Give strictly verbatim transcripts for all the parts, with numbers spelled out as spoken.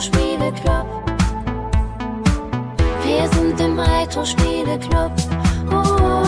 Retro-Spiele-Club. Wir sind im Retro-Spiele-Club. Oh.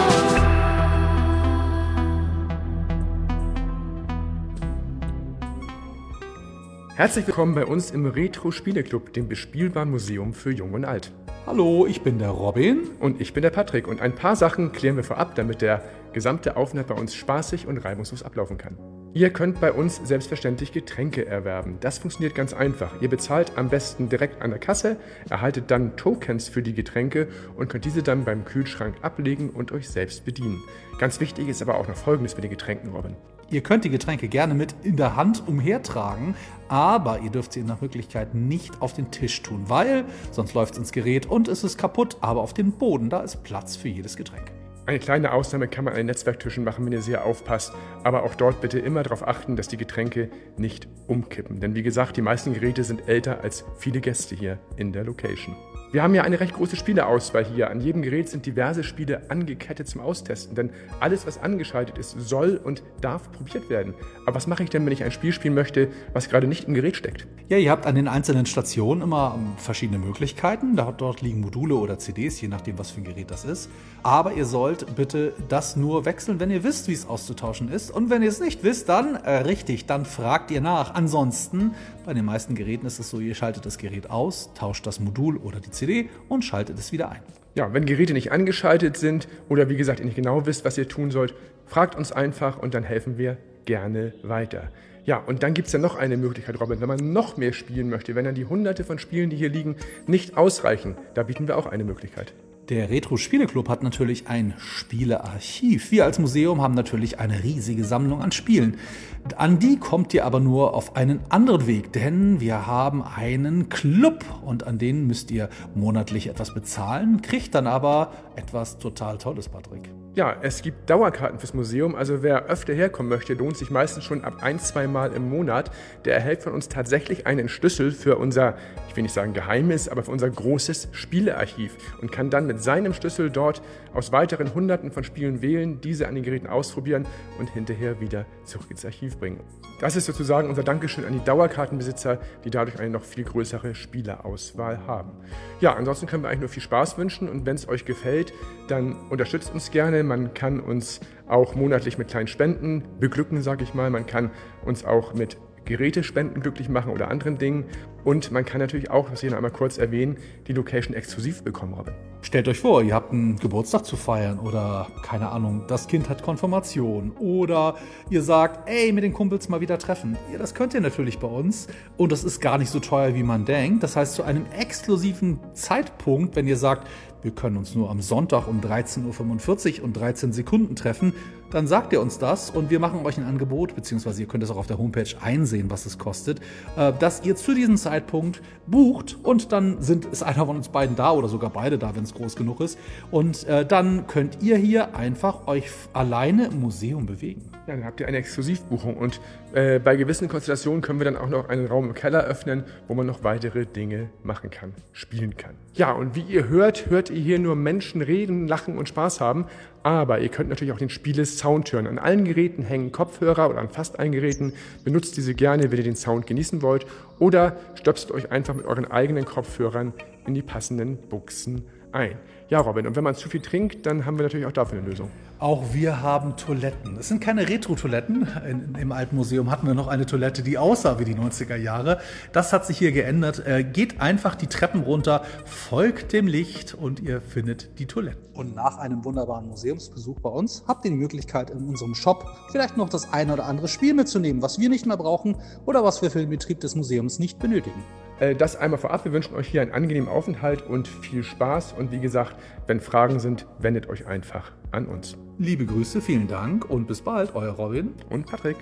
Herzlich willkommen bei uns im Retro-Spiele-Club, dem bespielbaren Museum für Jung und Alt. Hallo, ich bin der Robin. Und ich bin der Patrick. Und ein paar Sachen klären wir vorab, damit der gesamte Aufenthalt bei uns spaßig und reibungslos ablaufen kann. Ihr könnt bei uns selbstverständlich Getränke erwerben. Das funktioniert ganz einfach. Ihr bezahlt am besten direkt an der Kasse, erhaltet dann Tokens für die Getränke und könnt diese dann beim Kühlschrank ablegen und euch selbst bedienen. Ganz wichtig ist aber auch noch Folgendes mit den Getränken, Robin. Ihr könnt die Getränke gerne mit in der Hand umhertragen, aber ihr dürft sie nach Möglichkeit nicht auf den Tisch tun, weil sonst läuft es ins Gerät und es ist kaputt, aber auf dem Boden, da ist Platz für jedes Getränk. Eine kleine Ausnahme kann man an den Netzwerktischen machen, wenn ihr sehr aufpasst, aber auch dort bitte immer darauf achten, dass die Getränke nicht umkippen. Denn wie gesagt, die meisten Geräte sind älter als viele Gäste hier in der Location. Wir haben ja eine recht große Spieleauswahl hier. An jedem Gerät sind diverse Spiele angekettet zum Austesten, denn alles, was angeschaltet ist, soll und darf probiert werden. Aber was mache ich denn, wenn ich ein Spiel spielen möchte, was gerade nicht im Gerät steckt? Ja, ihr habt an den einzelnen Stationen immer verschiedene Möglichkeiten. Dort liegen Module oder C Ds, je nachdem, was für ein Gerät das ist. Aber ihr sollt bitte das nur wechseln, wenn ihr wisst, wie es auszutauschen ist. Und wenn ihr es nicht wisst, dann äh, richtig, dann fragt ihr nach. Ansonsten, bei den meisten Geräten ist es so, ihr schaltet das Gerät aus, tauscht das Modul oder die C D und schaltet es wieder ein. Ja, wenn Geräte nicht angeschaltet sind oder wie gesagt ihr nicht genau wisst, was ihr tun sollt, fragt uns einfach und dann helfen wir gerne weiter. Ja, und dann gibt es ja noch eine Möglichkeit, Robin, wenn man noch mehr spielen möchte, wenn dann die hunderte von Spielen, die hier liegen, nicht ausreichen, da bieten wir auch eine Möglichkeit. Der Retro-Spiele-Club hat natürlich ein Spielearchiv. Wir als Museum haben natürlich eine riesige Sammlung an Spielen. An die kommt ihr aber nur auf einen anderen Weg, denn wir haben einen Club und an den müsst ihr monatlich etwas bezahlen, kriegt dann aber etwas total Tolles, Patrick. Ja, es gibt Dauerkarten fürs Museum, also wer öfter herkommen möchte, lohnt sich meistens schon ab ein, zwei Mal im Monat. Der erhält von uns tatsächlich einen Schlüssel für unser, ich will nicht sagen geheimes, aber für unser großes Spielearchiv und kann dann mit seinem Schlüssel dort aus weiteren Hunderten von Spielen wählen, diese an den Geräten ausprobieren und hinterher wieder zurück ins Archiv bringen. Das ist sozusagen unser Dankeschön an die Dauerkartenbesitzer, die dadurch eine noch viel größere Spielerauswahl haben. Ja, ansonsten können wir eigentlich nur viel Spaß wünschen und wenn es euch gefällt, dann unterstützt uns gerne. Man kann uns auch monatlich mit kleinen Spenden beglücken, sage ich mal. Man kann uns auch mit Gerätespenden glücklich machen oder anderen Dingen. Und man kann natürlich auch, das hier noch einmal kurz erwähnen, die Location exklusiv bekommen, Robin. Stellt euch vor, ihr habt einen Geburtstag zu feiern oder, keine Ahnung, das Kind hat Konfirmation oder ihr sagt, ey, mit den Kumpels mal wieder treffen. Ja, das könnt ihr natürlich bei uns und das ist gar nicht so teuer, wie man denkt. Das heißt, zu einem exklusiven Zeitpunkt, wenn ihr sagt, wir können uns nur am Sonntag um dreizehn Uhr fünfundvierzig und dreizehn Sekunden treffen, dann sagt ihr uns das und wir machen euch ein Angebot, beziehungsweise ihr könnt es auch auf der Homepage einsehen, was es kostet, dass ihr zu diesem Zeitpunkt bucht und dann sind, ist einer von uns beiden da oder sogar beide da, wenn es groß genug ist und dann könnt ihr hier einfach euch alleine im Museum bewegen. Ja, dann habt ihr eine Exklusivbuchung und äh, bei gewissen Konstellationen können wir dann auch noch einen Raum im Keller öffnen, wo man noch weitere Dinge machen kann, spielen kann. Ja, und wie ihr hört, hört ihr hier nur Menschen reden, lachen und Spaß haben, aber ihr könnt natürlich auch den Spiele-Sound hören. An allen Geräten hängen Kopfhörer oder an fast allen Geräten. Benutzt diese gerne, wenn ihr den Sound genießen wollt oder stöpselt euch einfach mit euren eigenen Kopfhörern in die passenden Buchsen ein. Ja, Robin, und wenn man zu viel trinkt, dann haben wir natürlich auch dafür eine Lösung. Auch wir haben Toiletten. Es sind keine Retro-Toiletten. In, Im Alten Museum hatten wir noch eine Toilette, die aussah wie die neunziger Jahre. Das hat sich hier geändert. Äh, geht einfach die Treppen runter, folgt dem Licht und ihr findet die Toilette. Und nach einem wunderbaren Museumsbesuch bei uns habt ihr die Möglichkeit, in unserem Shop vielleicht noch das eine oder andere Spiel mitzunehmen, was wir nicht mehr brauchen oder was wir für den Betrieb des Museums nicht benötigen. Das einmal vorab. Wir wünschen euch hier einen angenehmen Aufenthalt und viel Spaß. Und wie gesagt, wenn Fragen sind, wendet euch einfach an uns. Liebe Grüße, vielen Dank und bis bald, euer Robin und Patrick.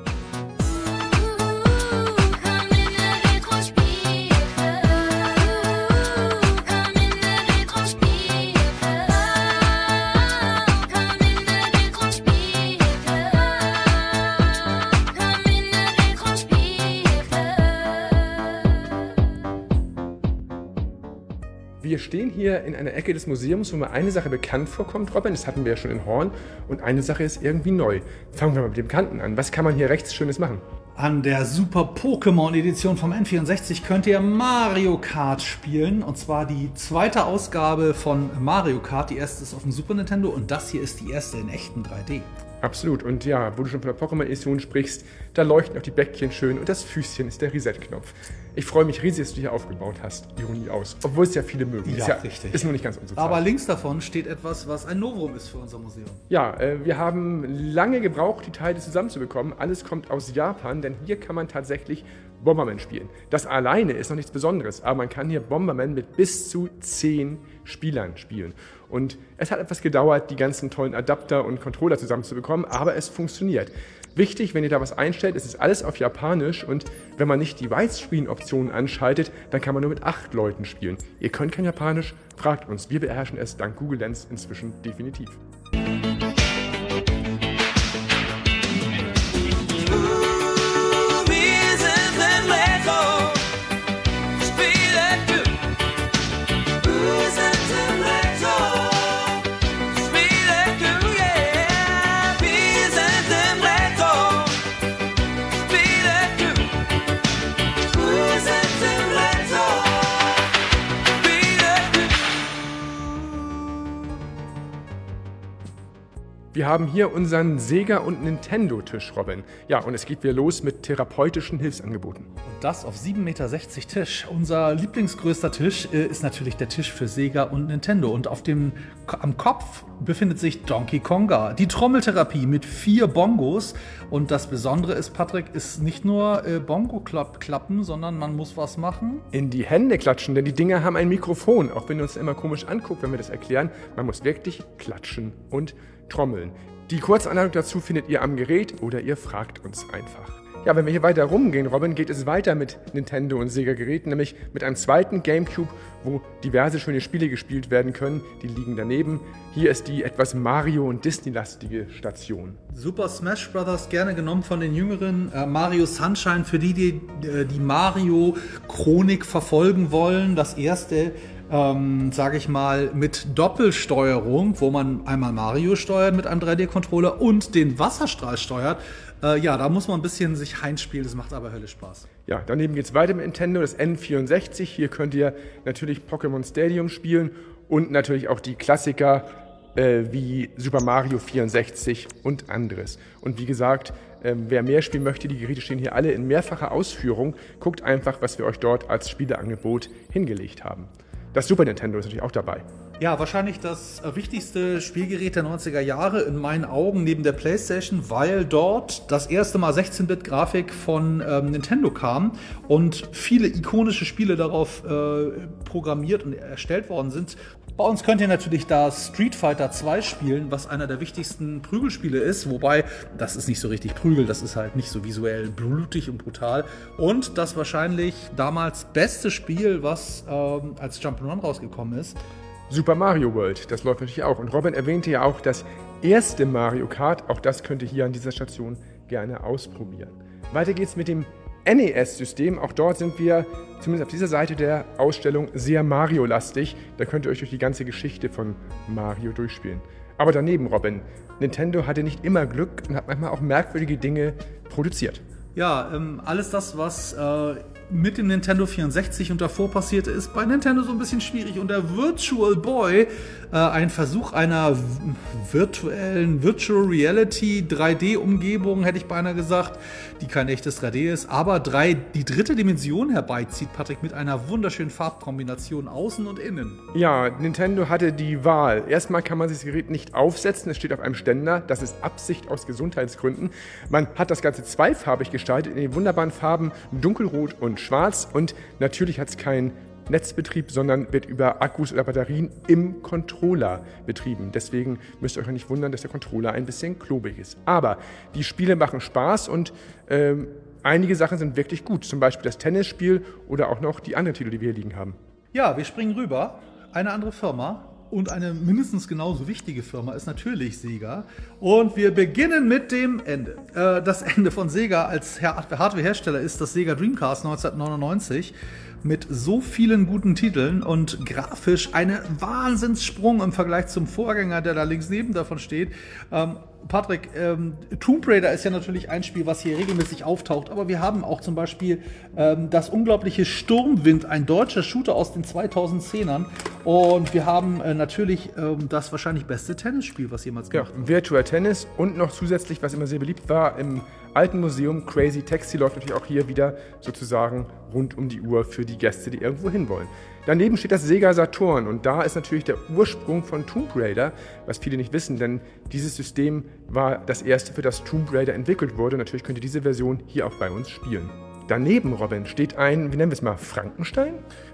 Wir stehen hier in einer Ecke des Museums, wo mir eine Sache bekannt vorkommt, Robin, das hatten wir ja schon in Horn, und eine Sache ist irgendwie neu. Fangen wir mal mit dem Bekannten an. Was kann man hier rechts Schönes machen? An der Super Pokémon Edition vom N vierundsechzig könnt ihr Mario Kart spielen. Und zwar die zweite Ausgabe von Mario Kart. Die erste ist auf dem Super Nintendo und das hier ist die erste in echten drei D. Absolut. Und ja, wo du schon von der Pokémon-Edition sprichst, da leuchten auch die Bäckchen schön und das Füßchen ist der Reset-Knopf. Ich freue mich riesig, dass du hier aufgebaut hast. Ironie aus. Obwohl es ja viele mögen. Ja, ist ja richtig. Ist nur nicht ganz unsere Zeit. Aber links davon steht etwas, was ein Novum ist für unser Museum. Ja, äh, wir haben lange gebraucht, die Teile zusammenzubekommen. Alles kommt aus Japan, denn hier kann man tatsächlich Bomberman spielen. Das alleine ist noch nichts Besonderes, aber man kann hier Bomberman mit bis zu zehn Spielern spielen. Und es hat etwas gedauert, die ganzen tollen Adapter und Controller zusammenzubekommen, aber es funktioniert. Wichtig, wenn ihr da was einstellt, es ist alles auf Japanisch und wenn man nicht die Widescreen-Option anschaltet, dann kann man nur mit acht Leuten spielen. Ihr könnt kein Japanisch? Fragt uns. Wir beherrschen es dank Google Lens inzwischen definitiv. Wir haben hier unseren Sega- und Nintendo-Tisch, Robin. Ja, und es geht wieder los mit therapeutischen Hilfsangeboten. Und das auf sieben Meter sechzig Tisch. Unser lieblingsgrößter Tisch äh, ist natürlich der Tisch für Sega und Nintendo. Und auf dem, am Kopf befindet sich Donkey Konga. Die Trommeltherapie mit vier Bongos. Und das Besondere ist, Patrick, ist nicht nur äh, Bongo-Klappen, sondern man muss was machen. In die Hände klatschen, denn die Dinger haben ein Mikrofon. Auch wenn ihr uns immer komisch anguckt, wenn wir das erklären. Man muss wirklich klatschen und trommeln. Die Kurzanleitung dazu findet ihr am Gerät oder ihr fragt uns einfach. Ja, wenn wir hier weiter rumgehen, Robin, geht es weiter mit Nintendo und Sega-Geräten, nämlich mit einem zweiten Gamecube, wo diverse schöne Spiele gespielt werden können. Die liegen daneben. Hier ist die etwas Mario- und Disney-lastige Station. Super Smash Bros. Gerne genommen von den Jüngeren. Äh, Mario Sunshine für die, die äh, die Mario-Chronik verfolgen wollen. Das erste Ähm, sage ich mal, mit Doppelsteuerung, wo man einmal Mario steuert mit einem drei D-Controller und den Wasserstrahl steuert. Äh, ja, da muss man ein bisschen sich reinspielen, das macht aber Hölle Spaß. Ja, daneben geht es weiter mit Nintendo, das N vierundsechzig. Hier könnt ihr natürlich Pokémon Stadium spielen und natürlich auch die Klassiker äh, wie Super Mario vierundsechzig und anderes. Und wie gesagt, äh, wer mehr spielen möchte, die Geräte stehen hier alle in mehrfacher Ausführung. Guckt einfach, was wir euch dort als Spieleangebot hingelegt haben. Das Super Nintendo ist natürlich auch dabei. Ja, wahrscheinlich das wichtigste Spielgerät der neunziger Jahre in meinen Augen neben der PlayStation, weil dort das erste Mal sechzehn-Bit-Grafik von ähm, Nintendo kam und viele ikonische Spiele darauf äh, programmiert und erstellt worden sind. Bei uns könnt ihr natürlich da Street Fighter zwei spielen, was einer der wichtigsten Prügelspiele ist, wobei das ist nicht so richtig Prügel, das ist halt nicht so visuell blutig und brutal. Und das wahrscheinlich damals beste Spiel, was ähm, als Jump'n'Run rausgekommen ist. Super Mario World, das läuft natürlich auch. Und Robin erwähnte ja auch das erste Mario Kart. Auch das könnt ihr hier an dieser Station gerne ausprobieren. Weiter geht's mit dem N E S-System. Auch dort sind wir, zumindest auf dieser Seite der Ausstellung, sehr Mario-lastig. Da könnt ihr euch durch die ganze Geschichte von Mario durchspielen. Aber daneben, Robin, Nintendo hatte nicht immer Glück und hat manchmal auch merkwürdige Dinge produziert. Ja, ähm, alles das, was äh, mit dem Nintendo vierundsechzig und davor passierte, ist bei Nintendo so ein bisschen schwierig. Und der Virtual Boy, äh, ein Versuch einer virtuellen Virtual Reality drei D-Umgebung, hätte ich beinahe gesagt, die kein echtes drei D ist, aber drei, die dritte Dimension herbeizieht, Patrick, mit einer wunderschönen Farbkombination außen und innen. Ja, Nintendo hatte die Wahl. Erstmal kann man sich das Gerät nicht aufsetzen, es steht auf einem Ständer. Das ist Absicht aus Gesundheitsgründen. Man hat das Ganze zweifarbig gestaltet, in den wunderbaren Farben dunkelrot und schwarz. Und natürlich hat es keinen Netzbetrieb, sondern wird über Akkus oder Batterien im Controller betrieben. Deswegen müsst ihr euch nicht wundern, dass der Controller ein bisschen klobig ist. Aber die Spiele machen Spaß und ähm, einige Sachen sind wirklich gut. Zum Beispiel das Tennisspiel oder auch noch die anderen Titel, die wir hier liegen haben. Ja, wir springen rüber. Eine andere Firma und eine mindestens genauso wichtige Firma ist natürlich Sega. Und wir beginnen mit dem Ende. Äh, das Ende von Sega als Hardwarehersteller ist das Sega Dreamcast neunzehnhundertneunundneunzig mit so vielen guten Titeln und grafisch eine Wahnsinnssprung im Vergleich zum Vorgänger, der da links neben davon steht. Ähm, Patrick, ähm, Tomb Raider ist ja natürlich ein Spiel, was hier regelmäßig auftaucht, aber wir haben auch zum Beispiel ähm, das unglaubliche Sturmwind, ein deutscher Shooter aus den zweitausendzehnern, und wir haben äh, natürlich ähm, das wahrscheinlich beste Tennisspiel, was jemals Ja, gemacht wurde. Virtual Tennis und noch zusätzlich, was immer sehr beliebt war, im alten Museum Crazy Taxi läuft natürlich auch hier wieder sozusagen rund um die Uhr für die Gäste, die irgendwo hinwollen. Daneben steht das Sega Saturn und da ist natürlich der Ursprung von Tomb Raider, was viele nicht wissen, denn dieses System war das erste, für das Tomb Raider entwickelt wurde. Natürlich könnt ihr diese Version hier auch bei uns spielen. Daneben, Robin, steht ein, wie nennen wir es mal, Frankenstein?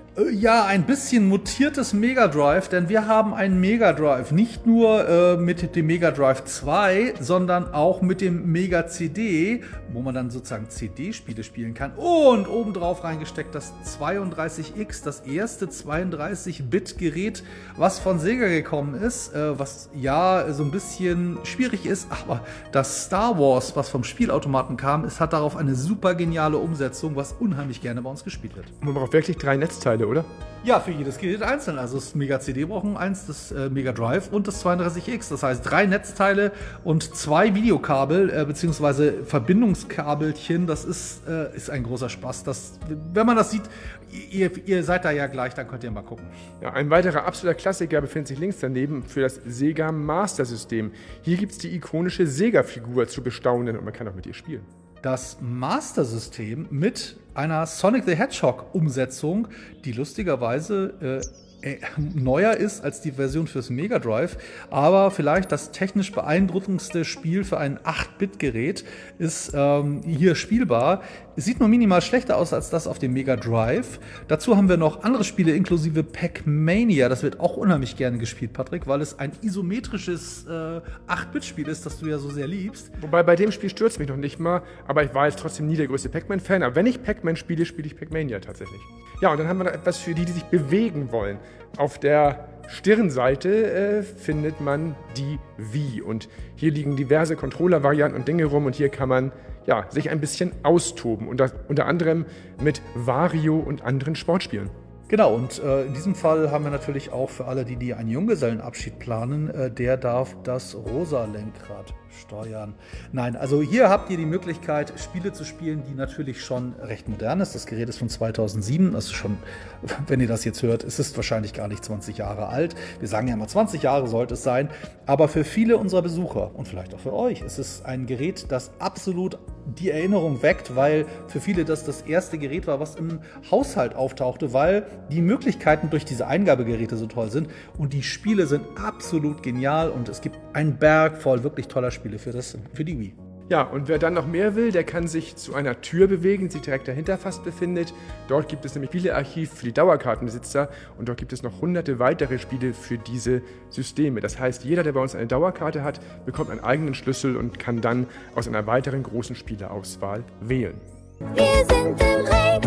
Ja, ein bisschen mutiertes Mega Drive, denn wir haben einen Mega Drive nicht nur äh, mit dem Mega Drive zwei, sondern auch mit dem Mega C D, wo man dann sozusagen C D-Spiele spielen kann, und obendrauf reingesteckt das zweiunddreißig X, das erste zweiunddreißig-Bit-Gerät, was von Sega gekommen ist, äh, was ja so ein bisschen schwierig ist, aber das Star Wars, was vom Spielautomaten kam, es hat darauf eine super geniale Umsetzung, was unheimlich gerne bei uns gespielt wird. Und man braucht wirklich drei Netzteile, oder? Ja, für jedes Gerät einzeln. Also das Mega C D brauchen eins, das äh, Mega Drive und das zweiunddreißig X. Das heißt drei Netzteile und zwei Videokabel äh, beziehungsweise Verbindungskabelchen. Das ist, äh, ist ein großer Spaß. Das, wenn man das sieht, ihr, ihr seid da ja gleich, dann könnt ihr mal gucken. Ja, ein weiterer absoluter Klassiker befindet sich links daneben für das Sega Master System. Hier gibt es die ikonische Sega-Figur zu bestaunen und man kann auch mit ihr spielen. Das Master-System mit einer Sonic the Hedgehog-Umsetzung, die lustigerweise äh, äh, neuer ist als die Version fürs Mega Drive, aber vielleicht das technisch beeindruckendste Spiel für ein acht-Bit-Gerät ist ähm, hier spielbar. Es sieht nur minimal schlechter aus als das auf dem Mega Drive. Dazu haben wir noch andere Spiele inklusive Pac-Mania. Das wird auch unheimlich gerne gespielt, Patrick, weil es ein isometrisches äh, acht-Bit-Spiel ist, das du ja so sehr liebst. Wobei bei dem Spiel stürzt mich noch nicht mal, aber ich war jetzt trotzdem nie der größte Pac-Man-Fan. Aber wenn ich Pac-Man spiele, spiele ich Pac-Mania tatsächlich. Ja, und dann haben wir noch etwas für die, die sich bewegen wollen. Auf der Stirnseite äh, findet man die Wii. Und hier liegen diverse Controller-Varianten und Dinge rum. Und hier kann man ja, sich ein bisschen austoben. Und das, unter anderem mit Wario und anderen Sportspielen. Genau, und äh, in diesem Fall haben wir natürlich auch für alle, die, die einen Junggesellenabschied planen, äh, der darf das rosa Lenkrad steuern. Nein, also hier habt ihr die Möglichkeit, Spiele zu spielen, die natürlich schon recht modern ist. Das Gerät ist von zweitausendsieben, das ist schon, wenn ihr das jetzt hört, ist es wahrscheinlich gar nicht zwanzig Jahre alt. Wir sagen ja mal, zwanzig Jahre sollte es sein. Aber für viele unserer Besucher und vielleicht auch für euch ist es ein Gerät, das absolut die Erinnerung weckt, weil für viele das das erste Gerät war, was im Haushalt auftauchte, weil die Möglichkeiten durch diese Eingabegeräte so toll sind und die Spiele sind absolut genial und es gibt einen Berg voll wirklich toller Spiele für, das, für die Wii. Ja, und wer dann noch mehr will, der kann sich zu einer Tür bewegen, die sich direkt dahinter fast befindet. Dort gibt es nämlich Spielearchiv für die Dauerkartenbesitzer und dort gibt es noch hunderte weitere Spiele für diese Systeme. Das heißt, jeder, der bei uns eine Dauerkarte hat, bekommt einen eigenen Schlüssel und kann dann aus einer weiteren großen Spieleauswahl wählen. Wir sind im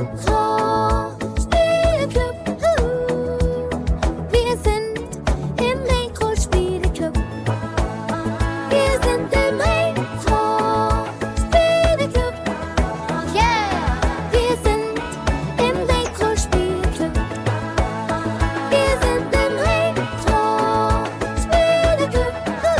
Retro-Spielclub. Wir sind im Retro-Spielclub. Wir sind im Retro-Spielclub. Yeah! Wir sind im Retro-Spielclub. Wir sind im Retro-Spielclub.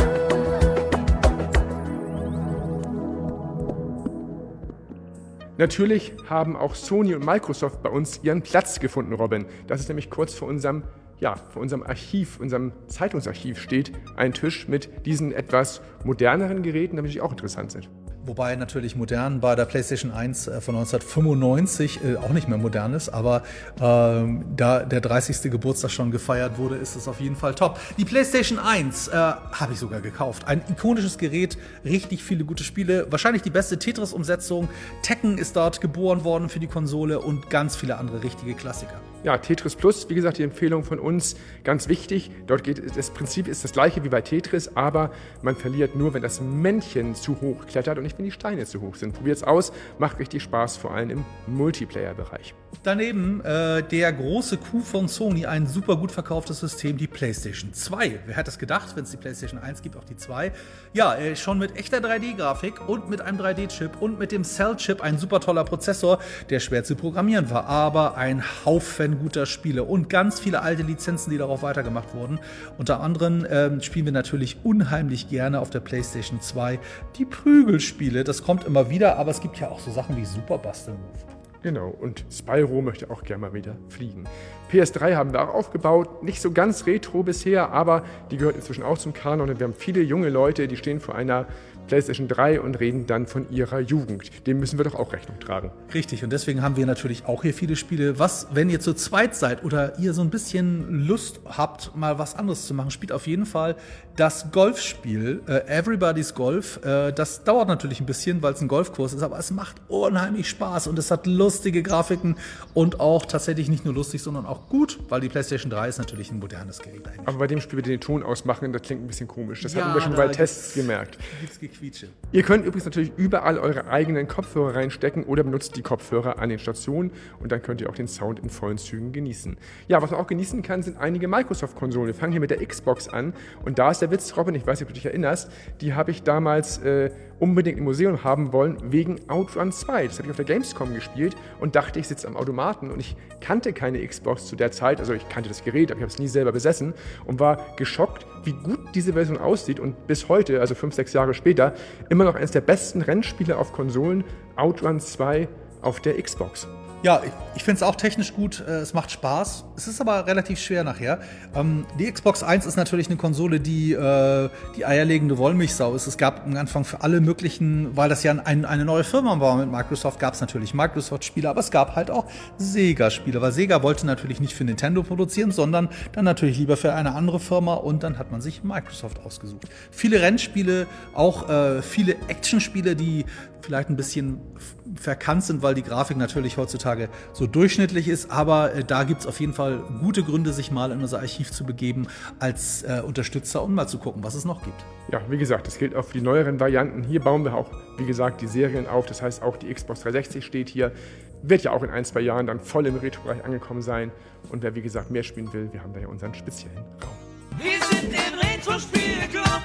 Natürlich haben auch Sony und Microsoft bei uns ihren Platz gefunden, Robin. Das ist nämlich kurz vor unserem, ja, vor unserem Archiv, unserem Zeitungsarchiv steht ein Tisch mit diesen etwas moderneren Geräten, die natürlich auch interessant sind. Wobei natürlich modern bei der PlayStation eins von neunzehnhundertfünfundneunzig äh, auch nicht mehr modern ist, aber ähm, da der dreißigste Geburtstag schon gefeiert wurde, ist es auf jeden Fall top. Die PlayStation eins äh, habe ich sogar gekauft. Ein ikonisches Gerät, richtig viele gute Spiele, wahrscheinlich die beste Tetris-Umsetzung. Tekken ist dort geboren worden für die Konsole und ganz viele andere richtige Klassiker. Ja, Tetris Plus, wie gesagt, die Empfehlung von uns, ganz wichtig. Dort geht das Prinzip ist das gleiche wie bei Tetris, aber man verliert nur, wenn das Männchen zu hoch klettert und nicht, wenn die Steine zu hoch sind. Probiert's aus, macht richtig Spaß, vor allem im Multiplayer-Bereich. Daneben äh, der große Coup von Sony, ein super gut verkauftes System, die PlayStation zwei. Wer hätte es gedacht, wenn es die PlayStation eins gibt, auch die zwei. Ja, äh, schon mit echter drei D-Grafik und mit einem drei D-Chip und mit dem Cell-Chip, ein super toller Prozessor, der schwer zu programmieren war, aber ein Haufen guter Spiele und ganz viele alte Lizenzen, die darauf weitergemacht wurden. Unter anderem ähm, spielen wir natürlich unheimlich gerne auf der PlayStation zwei die Prügelspiele. Das kommt immer wieder, aber es gibt ja auch so Sachen wie Super Buster Move. Genau, und Spyro möchte auch gerne mal wieder fliegen. P S drei haben wir auch aufgebaut, nicht so ganz retro bisher, aber die gehört inzwischen auch zum Kanon und wir haben viele junge Leute, die stehen vor einer PlayStation drei und reden dann von ihrer Jugend. Dem müssen wir doch auch Rechnung tragen. Richtig, und deswegen haben wir natürlich auch hier viele Spiele. Was, wenn ihr zu zweit seid oder ihr so ein bisschen Lust habt, mal was anderes zu machen, spielt auf jeden Fall das Golfspiel, äh, Everybody's Golf. Äh, das dauert natürlich ein bisschen, weil es ein Golfkurs ist, aber es macht unheimlich Spaß und es hat lustige Grafiken und auch tatsächlich nicht nur lustig, sondern auch gut, weil die PlayStation drei ist natürlich ein modernes Gerät eigentlich. Aber bei dem Spiel, wir den Ton ausmachen, das klingt ein bisschen komisch. Das Ja, hatten wir schon da bei Tests gemerkt. Gibt's Gequietsche. Ihr könnt übrigens natürlich überall eure eigenen Kopfhörer reinstecken oder benutzt die Kopfhörer an den Stationen und dann könnt ihr auch den Sound in vollen Zügen genießen. Ja, was man auch genießen kann, sind einige Microsoft-Konsolen. Wir fangen hier mit der Xbox an und da ist der Witz, Robin, ich weiß nicht, ob du dich erinnerst, die habe ich damals äh, unbedingt im Museum haben wollen, wegen Outrun zwei. Das habe ich auf der Gamescom gespielt und dachte, ich sitze am Automaten und ich kannte keine Xbox zu der Zeit, also ich kannte das Gerät, aber ich habe es nie selber besessen und war geschockt, wie gut diese Version aussieht und bis heute, also fünf, sechs Jahre später, immer noch eines der besten Rennspiele auf Konsolen, Outrun zwei auf der Xbox. Ja, ich, ich finde es auch technisch gut, äh, es macht Spaß. Es ist aber relativ schwer nachher. Ähm, die Xbox eins ist natürlich eine Konsole, die äh, die eierlegende Wollmilchsau ist. Es gab am Anfang für alle möglichen, weil das ja ein, eine neue Firma war mit Microsoft, gab es natürlich Microsoft-Spiele, aber es gab halt auch Sega-Spiele, weil Sega wollte natürlich nicht für Nintendo produzieren, sondern dann natürlich lieber für eine andere Firma und dann hat man sich Microsoft ausgesucht. Viele Rennspiele, auch äh, viele Actionspiele, die vielleicht ein bisschen verkannt sind, weil die Grafik natürlich heutzutage so durchschnittlich ist, aber äh, da gibt es auf jeden Fall gute Gründe, sich mal in unser Archiv zu begeben als äh, Unterstützer und mal zu gucken, was es noch gibt. Ja, wie gesagt, das gilt auch für die neueren Varianten. Hier bauen wir auch, wie gesagt, die Serien auf. Das heißt, auch die Xbox dreihundertsechzig steht hier. Wird ja auch in ein, zwei Jahren dann voll im Retro-Bereich angekommen sein. Und wer, wie gesagt, mehr spielen will, wir haben da ja unseren speziellen Raum. Wir sind im Retro-Spiel-Club.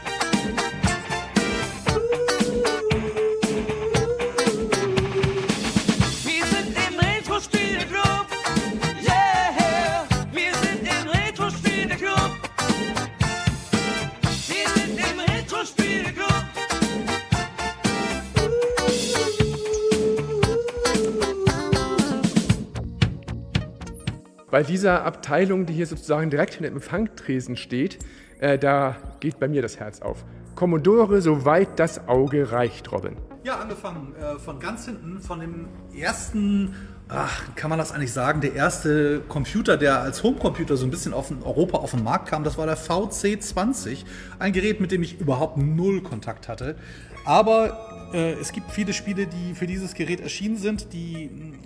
Wir sind im Retro-Spiel-Club. Yeah! Wir sind im Retro-Spiel-Club. Wir sind im Retro-Spiel-Club. Bei dieser Abteilung, die hier sozusagen direkt hinter dem Empfangtresen steht, äh, da geht bei mir das Herz auf. Commodore, soweit das Auge reicht, Robin. Ja, angefangen äh, von ganz hinten, von dem ersten, ach, kann man das eigentlich sagen, der erste Computer, der als Homecomputer so ein bisschen auf in Europa auf den Markt kam, das war der V C zwanzig. Ein Gerät, mit dem ich überhaupt null Kontakt hatte. Aber äh, es gibt viele Spiele, die für dieses Gerät erschienen sind, die,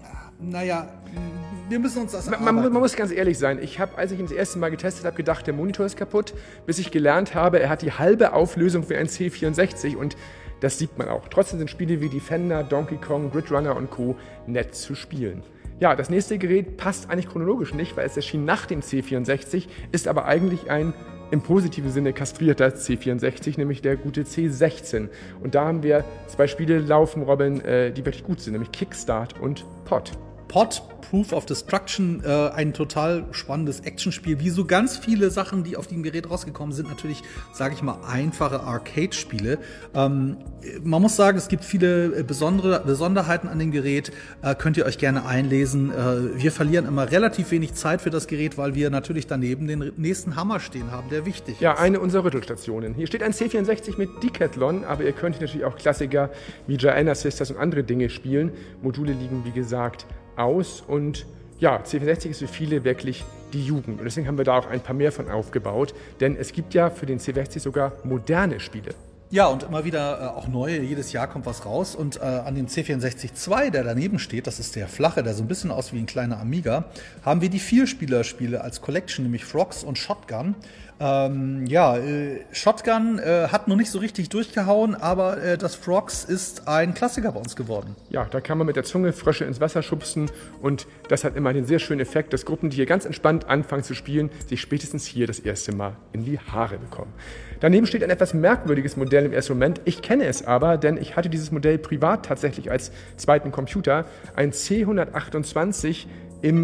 naja, wir müssen uns das Man, erarbeiten. man, man muss ganz ehrlich sein, ich habe, als ich ihn das erste Mal getestet habe, gedacht, der Monitor ist kaputt, bis ich gelernt habe, er hat die halbe Auflösung für ein C vierundsechzig und das sieht man auch. Trotzdem sind Spiele wie Defender, Donkey Kong, Grid Runner und Co. nett zu spielen. Ja, das nächste Gerät passt eigentlich chronologisch nicht, weil es erschien nach dem C vierundsechzig, ist aber eigentlich ein im positiven Sinne kastrierter C vierundsechzig, nämlich der gute C sechzehn. Und da haben wir zwei Spiele laufen, Robin, äh, die wirklich gut sind, nämlich Kickstart und P O D. P O D, Proof of Destruction, äh, ein total spannendes Actionspiel. Wie so ganz viele Sachen, die auf dem Gerät rausgekommen sind, natürlich, sage ich mal, einfache Arcade-Spiele. Ähm, man muss sagen, es gibt viele besondere Besonderheiten an dem Gerät. Äh, könnt ihr euch gerne einlesen. Äh, wir verlieren immer relativ wenig Zeit für das Gerät, weil wir natürlich daneben den nächsten Hammer stehen haben, der wichtig Ja, ist. eine unserer Rüttelstationen. Hier steht ein C vierundsechzig mit Decathlon, aber ihr könnt hier natürlich auch Klassiker wie Giana Sisters und andere Dinge spielen. Module liegen, wie gesagt, aus und ja, C vierundsechzig ist für viele wirklich die Jugend und deswegen haben wir da auch ein paar mehr von aufgebaut, denn es gibt ja für den C vierundsechzig sogar moderne Spiele. Ja, und immer wieder äh, auch neue, jedes Jahr kommt was raus. Und äh, an dem C vierundsechzig zwei, der daneben steht, das ist der flache, der so ein bisschen aus wie ein kleiner Amiga, haben wir die Vierspieler-Spiele als Collection, nämlich Frogs und Shotgun. Ähm, ja, äh, Shotgun äh, hat noch nicht so richtig durchgehauen, aber äh, das Frogs ist ein Klassiker bei uns geworden. Ja, da kann man mit der Zunge Frösche ins Wasser schubsen und das hat immer den sehr schönen Effekt, dass Gruppen, die hier ganz entspannt anfangen zu spielen, sich spätestens hier das erste Mal in die Haare bekommen. Daneben steht ein etwas merkwürdiges Modell im ersten Moment. Ich kenne es aber, denn ich hatte dieses Modell privat tatsächlich als zweiten Computer, ein C hundertachtundzwanzig im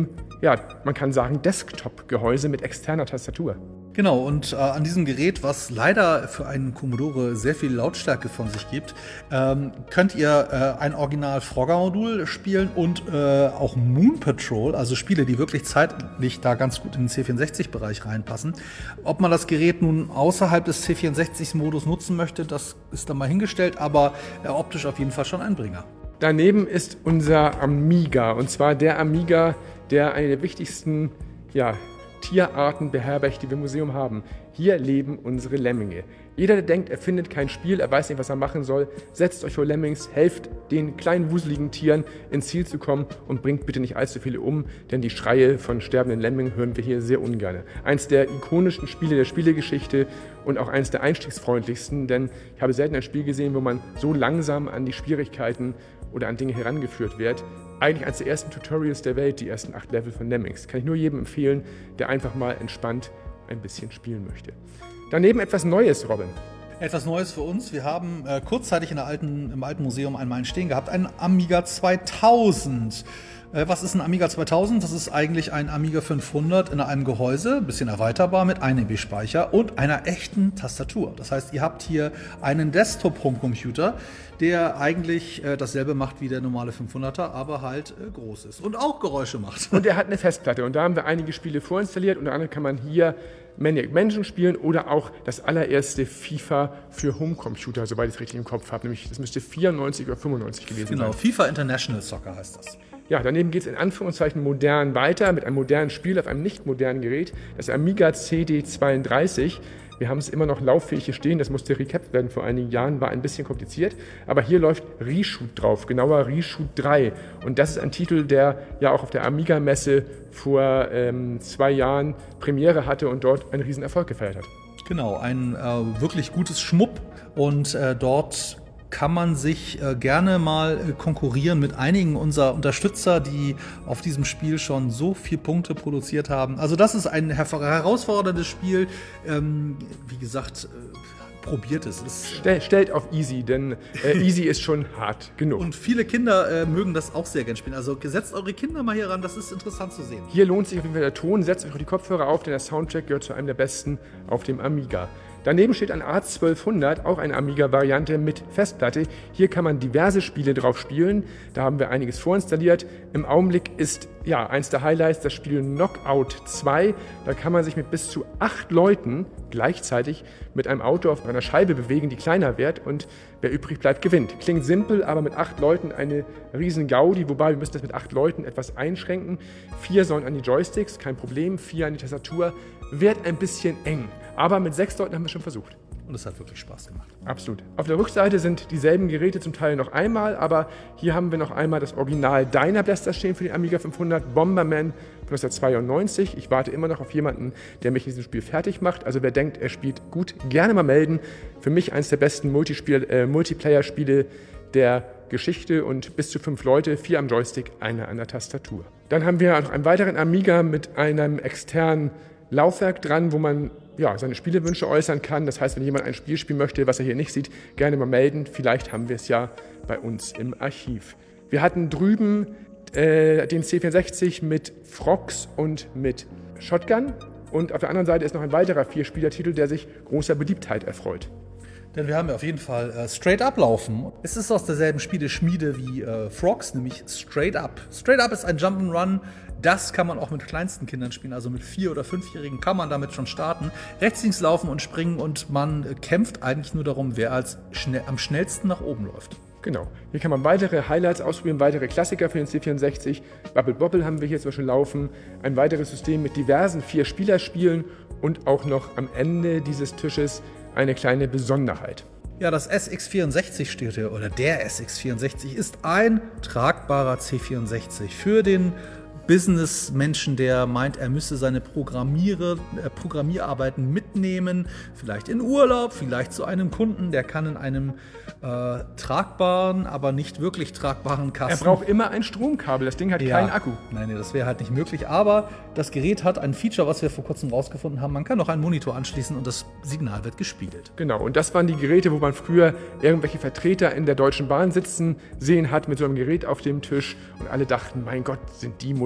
ja, man kann sagen, Desktop-Gehäuse mit externer Tastatur. Genau, und äh, an diesem Gerät, was leider für einen Commodore sehr viel Lautstärke von sich gibt, ähm, könnt ihr äh, ein Original-Frogger-Modul spielen und äh, auch Moon Patrol, also Spiele, die wirklich zeitlich da ganz gut in den C vierundsechzig-Bereich reinpassen. Ob man das Gerät nun außerhalb des C vierundsechzig-Modus nutzen möchte, das ist dann mal hingestellt, aber äh, optisch auf jeden Fall schon ein Bringer. Daneben ist unser Amiga, und zwar der Amiga, der eine der wichtigsten, ja, Tierarten beherbergt, die wir im Museum haben. Hier leben unsere Lemminge. Jeder, der denkt, er findet kein Spiel, er weiß nicht, was er machen soll, setzt euch vor Lemmings, helft den kleinen wuseligen Tieren ins Ziel zu kommen und bringt bitte nicht allzu viele um, denn die Schreie von sterbenden Lemmingen hören wir hier sehr ungern. Eins der ikonischsten Spiele der Spielegeschichte und auch eins der einstiegsfreundlichsten, denn ich habe selten ein Spiel gesehen, wo man so langsam an die Schwierigkeiten oder an Dinge herangeführt wird. Eigentlich eines der ersten Tutorials der Welt, die ersten acht Level von Lemmings. Kann ich nur jedem empfehlen, der einfach mal entspannt ein bisschen spielen möchte. Daneben etwas Neues, Robin. Etwas Neues für uns. Wir haben äh, kurzzeitig in der alten, im alten Museum einmal einen stehen gehabt, einen Amiga zweitausend. Äh, was ist ein Amiga zweitausend? Das ist eigentlich ein Amiga fünfhundert in einem Gehäuse, ein bisschen erweiterbar mit einem M B Speicher und einer echten Tastatur. Das heißt, ihr habt hier einen Desktop-Homecomputer, der eigentlich äh, dasselbe macht wie der normale fünfhunderter, aber halt äh, groß ist und auch Geräusche macht. Und er hat eine Festplatte und da haben wir einige Spiele vorinstalliert. Unter anderem kann man hier Maniac Mansion spielen oder auch das allererste FIFA für Homecomputer, soweit ich es richtig im Kopf habe. Nämlich, das müsste vierundneunzig oder fünfundneunzig gewesen Genau, sein. FIFA International Soccer heißt das. Ja, daneben geht es in Anführungszeichen modern weiter mit einem modernen Spiel auf einem nicht modernen Gerät, das Amiga C D zweiunddreißig. Wir haben es immer noch lauffähig hier stehen, das musste recapped werden vor einigen Jahren, war ein bisschen kompliziert. Aber hier läuft Reshoot drauf, genauer Reshoot drei. Und das ist ein Titel, der ja auch auf der Amiga-Messe vor ähm, zwei Jahren Premiere hatte und dort einen riesen Erfolg gefeiert hat. Genau, ein äh, wirklich gutes Schmupp und äh, dort kann man sich äh, gerne mal äh, konkurrieren mit einigen unserer Unterstützer, die auf diesem Spiel schon so viele Punkte produziert haben. Also das ist ein her- herausforderndes Spiel. Ähm, wie gesagt, äh, probiert es. es Stell, stellt auf Easy, denn äh, Easy ist schon hart genug. und viele Kinder äh, mögen das auch sehr gerne spielen. Also setzt eure Kinder mal hier ran, das ist interessant zu sehen. Hier lohnt sich auf jeden Fall der Ton, setzt euch auch die Kopfhörer auf, denn der Soundtrack gehört zu einem der besten auf dem Amiga. Daneben steht ein A zwölfhundert, auch eine Amiga-Variante mit Festplatte. Hier kann man diverse Spiele drauf spielen. Da haben wir einiges vorinstalliert. Im Augenblick ist ja eins der Highlights das Spiel Knockout zwei. Da kann man sich mit bis zu acht Leuten gleichzeitig mit einem Auto auf einer Scheibe bewegen, die kleiner wird, und wer übrig bleibt, gewinnt. Klingt simpel, aber mit acht Leuten eine riesen Gaudi, wobei wir müssen das mit acht Leuten etwas einschränken. Vier sollen an die Joysticks, kein Problem, vier an die Tastatur. Wird ein bisschen eng, aber mit sechs Leuten haben wir schon versucht. Und es hat wirklich Spaß gemacht. Absolut. Auf der Rückseite sind dieselben Geräte zum Teil noch einmal, aber hier haben wir noch einmal das Original Dyna Blaster stehen für den Amiga fünfhundert, Bomberman von neunzehnhundertzweiundneunzig. Ich warte immer noch auf jemanden, der mich in diesem Spiel fertig macht. Also wer denkt, er spielt gut, gerne mal melden. Für mich eines der besten Multispiel- äh, Multiplayer-Spiele der Geschichte und bis zu fünf Leute, vier am Joystick, einer an der Tastatur. Dann haben wir noch einen weiteren Amiga mit einem externen Laufwerk dran, wo man ja, seine Spielewünsche äußern kann. Das heißt, wenn jemand ein Spiel spielen möchte, was er hier nicht sieht, gerne mal melden. Vielleicht haben wir es ja bei uns im Archiv. Wir hatten drüben äh, den C vierundsechzig mit Frogs und mit Shotgun. Und auf der anderen Seite ist noch ein weiterer Vierspielertitel, der sich großer Beliebtheit erfreut. Denn wir haben ja auf jeden Fall äh, Straight Up laufen. Es ist aus derselben Spieleschmiede wie äh, Frogs, nämlich Straight Up. Straight Up ist ein Jump'n'Run. Das kann man auch mit kleinsten Kindern spielen, also mit vier- oder fünfjährigen kann man damit schon starten. Rechts, links laufen und springen und man äh, kämpft eigentlich nur darum, wer als schnell, am schnellsten nach oben läuft. Genau. Hier kann man weitere Highlights ausprobieren, weitere Klassiker für den C vierundsechzig. Bubble Bobble haben wir hier zum Beispiel laufen. Ein weiteres System mit diversen Vier-Spieler-Spielen und auch noch am Ende dieses Tisches eine kleine Besonderheit. Ja, das S X vierundsechzig steht hier, oder der S X vierundsechzig ist ein tragbarer C vierundsechzig für den Businessmenschen, der meint, er müsse seine Programmiere, äh, Programmierarbeiten mitnehmen, vielleicht in Urlaub, vielleicht zu einem Kunden, der kann in einem äh, tragbaren, aber nicht wirklich tragbaren Er Kasten. braucht immer ein Stromkabel, das Ding hat Ja. keinen Akku. Nein, nee, das wäre halt nicht möglich. Aber das Gerät hat ein Feature, was wir vor kurzem rausgefunden haben. Man kann noch einen Monitor anschließen und das Signal wird gespiegelt. Genau, und das waren die Geräte, wo man früher irgendwelche Vertreter in der Deutschen Bahn sitzen sehen hat mit so einem Gerät auf dem Tisch und alle dachten, mein Gott, sind die modern.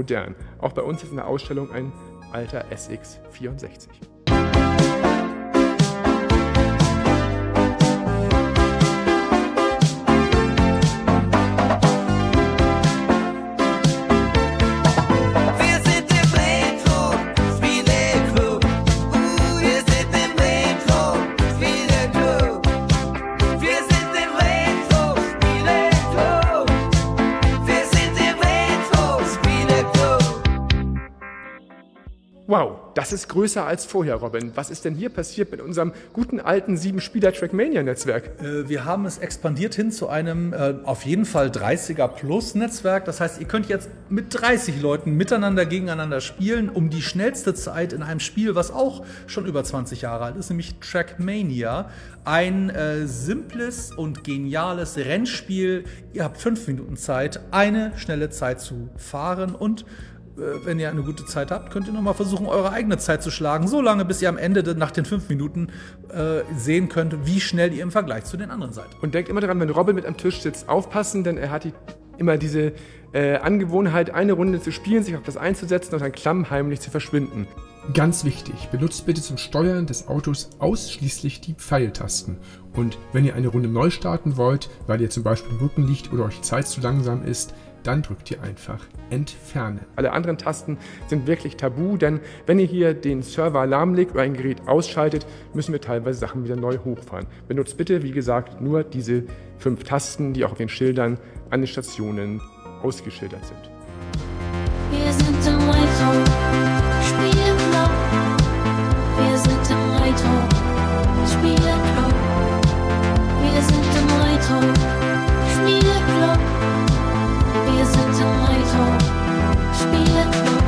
modern. Auch bei uns ist in der Ausstellung ein alter S X vierundsechzig. Wir sind im Retro-Spiele-Club. Uh, wir sind im Retro-Spiele-Club. Wir sind im Retro-Spiele-Club. Wir sind im Retro-Spiele-Club. Wow, das ist größer als vorher, Robin. Was ist denn hier passiert mit unserem guten alten sieben Spieler Trackmania-Netzwerk? Äh, Wir haben es expandiert hin zu einem äh, auf jeden Fall dreißiger-Plus-Netzwerk. Das heißt, ihr könnt jetzt mit dreißig Leuten miteinander gegeneinander spielen, um die schnellste Zeit in einem Spiel, was auch schon über zwanzig Jahre alt ist, nämlich Trackmania. Ein äh, simples und geniales Rennspiel. Ihr habt fünf Minuten Zeit, eine schnelle Zeit zu fahren und wenn ihr eine gute Zeit habt, könnt ihr nochmal versuchen, eure eigene Zeit zu schlagen, so lange, bis ihr am Ende nach den fünf Minuten äh, sehen könnt, wie schnell ihr im Vergleich zu den anderen seid. Und denkt immer daran, wenn Robin mit am Tisch sitzt, aufpassen, denn er hat die, immer diese äh, Angewohnheit, eine Runde zu spielen, sich auf das einzusetzen und dann klammheimlich zu verschwinden. Ganz wichtig, benutzt bitte zum Steuern des Autos ausschließlich die Pfeiltasten. Und wenn ihr eine Runde neu starten wollt, weil ihr zum Beispiel im Rücken liegt oder euch die Zeit zu langsam ist, dann drückt ihr einfach Entfernen. Alle anderen Tasten sind wirklich tabu, denn wenn ihr hier den Server lahmlegt oder ein Gerät ausschaltet, müssen wir teilweise Sachen wieder neu hochfahren. Benutzt bitte, wie gesagt, nur diese fünf Tasten, die auch auf den Schildern an den Stationen ausgeschildert sind. Wir sind im Retro-Spiele-Club. Wir sind im Retro-Spiele-Club. Wir sind im Retro-Spiele-Club. Wir sind im Retro-Spiele-Club.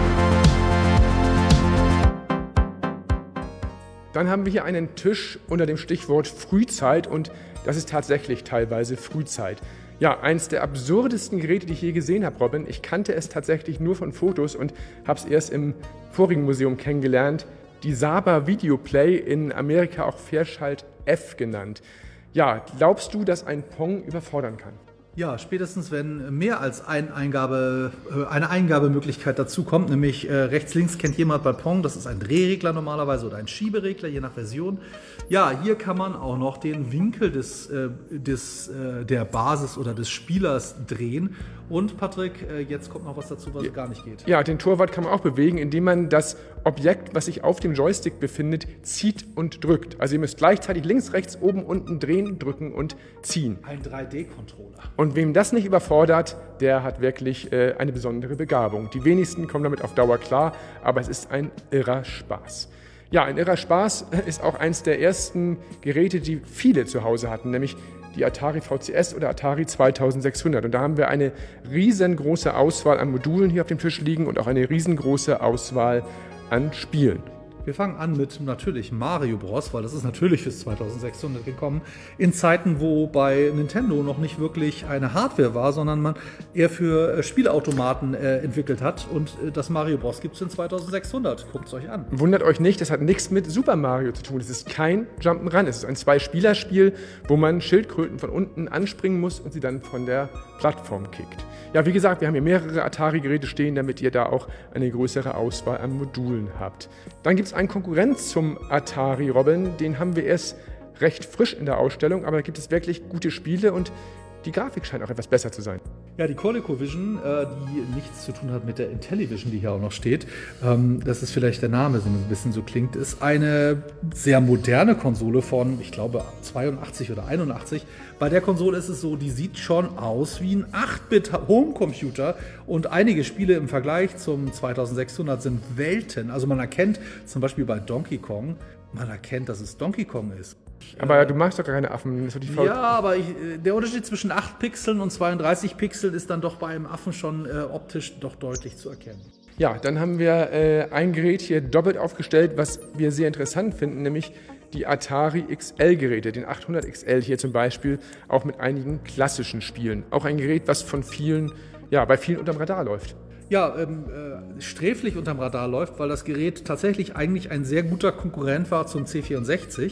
Dann haben wir hier einen Tisch unter dem Stichwort Frühzeit und das ist tatsächlich teilweise Frühzeit. Ja, eins der absurdesten Geräte, die ich je gesehen habe, Robin. Ich kannte es tatsächlich nur von Fotos und habe es erst im vorigen Museum kennengelernt. Die Saba Videoplay, in Amerika auch Fairschalt F genannt. Ja, glaubst du, dass ein Pong überfordern kann? Ja, spätestens wenn mehr als ein Eingabe, äh, eine Eingabemöglichkeit dazu kommt, nämlich äh, rechts-links kennt jemand bei Pong, das ist ein Drehregler normalerweise oder ein Schieberegler, je nach Version. Ja, hier kann man auch noch den Winkel des, äh, des, äh, der Basis oder des Spielers drehen. Und Patrick, äh, jetzt kommt noch was dazu, was Ja. gar nicht geht. Ja, den Torwart kann man auch bewegen, indem man das Objekt, was sich auf dem Joystick befindet, zieht und drückt. Also ihr müsst gleichzeitig links, rechts, oben, unten drehen, drücken und ziehen. Ein drei D-Controller. Und wem das nicht überfordert, der hat wirklich äh, eine besondere Begabung. Die wenigsten kommen damit auf Dauer klar, aber es ist ein irrer Spaß. Ja, ein irrer Spaß ist auch eins der ersten Geräte, die viele zu Hause hatten, nämlich die Atari V C S oder Atari zweitausendsechshundert. Und da haben wir eine riesengroße Auswahl an Modulen hier auf dem Tisch liegen und auch eine riesengroße Auswahl an Spielen. Wir fangen an mit natürlich Mario Bros., weil das ist natürlich fürs zweitausendsechshundert gekommen, in Zeiten, wo bei Nintendo noch nicht wirklich eine Hardware war, sondern man eher für äh, Spielautomaten äh, entwickelt hat. Und äh, das Mario Bros. Gibt es in zweitausendsechshundert. Guckt es euch an. Wundert euch nicht, das hat nichts mit Super Mario zu tun. Es ist kein Jump'n'Run, es ist ein Zwei-Spieler-Spiel, wo man Schildkröten von unten anspringen muss und sie dann von der Plattform kickt. Ja, wie gesagt, wir haben hier mehrere Atari-Geräte stehen, damit ihr da auch eine größere Auswahl an Modulen habt. Dann gibt es einen Konkurrenz zum Atari, Robin. Den haben wir erst recht frisch in der Ausstellung, aber da gibt es wirklich gute Spiele und die Grafik scheint auch etwas besser zu sein. Ja, die ColecoVision, äh, die nichts zu tun hat mit der Intellivision, die hier auch noch steht, ähm, das ist vielleicht der Name, so ein bisschen so klingt, ist eine sehr moderne Konsole von, ich glaube, zweiundachtzig oder einundachtzig. Bei der Konsole ist es so, die sieht schon aus wie ein acht Bit Homecomputer und einige Spiele im Vergleich zum zweitausendsechshundert sind Welten. Also man erkennt zum Beispiel bei Donkey Kong, man erkennt, dass es Donkey Kong ist. Aber du magst doch gar keine Affen. So die Ja, aber ich, der Unterschied zwischen acht Pixeln und zweiunddreißig Pixeln ist dann doch bei einem Affen schon äh, optisch doch deutlich zu erkennen. Ja, dann haben wir äh, ein Gerät hier doppelt aufgestellt, was wir sehr interessant finden, nämlich die Atari X L-Geräte, den achthundert X L hier zum Beispiel, auch mit einigen klassischen Spielen. Auch ein Gerät, was von vielen, ja, bei vielen unterm Radar läuft. Ja, ähm, äh, sträflich unterm Radar läuft, weil das Gerät tatsächlich eigentlich ein sehr guter Konkurrent war zum C vierundsechzig.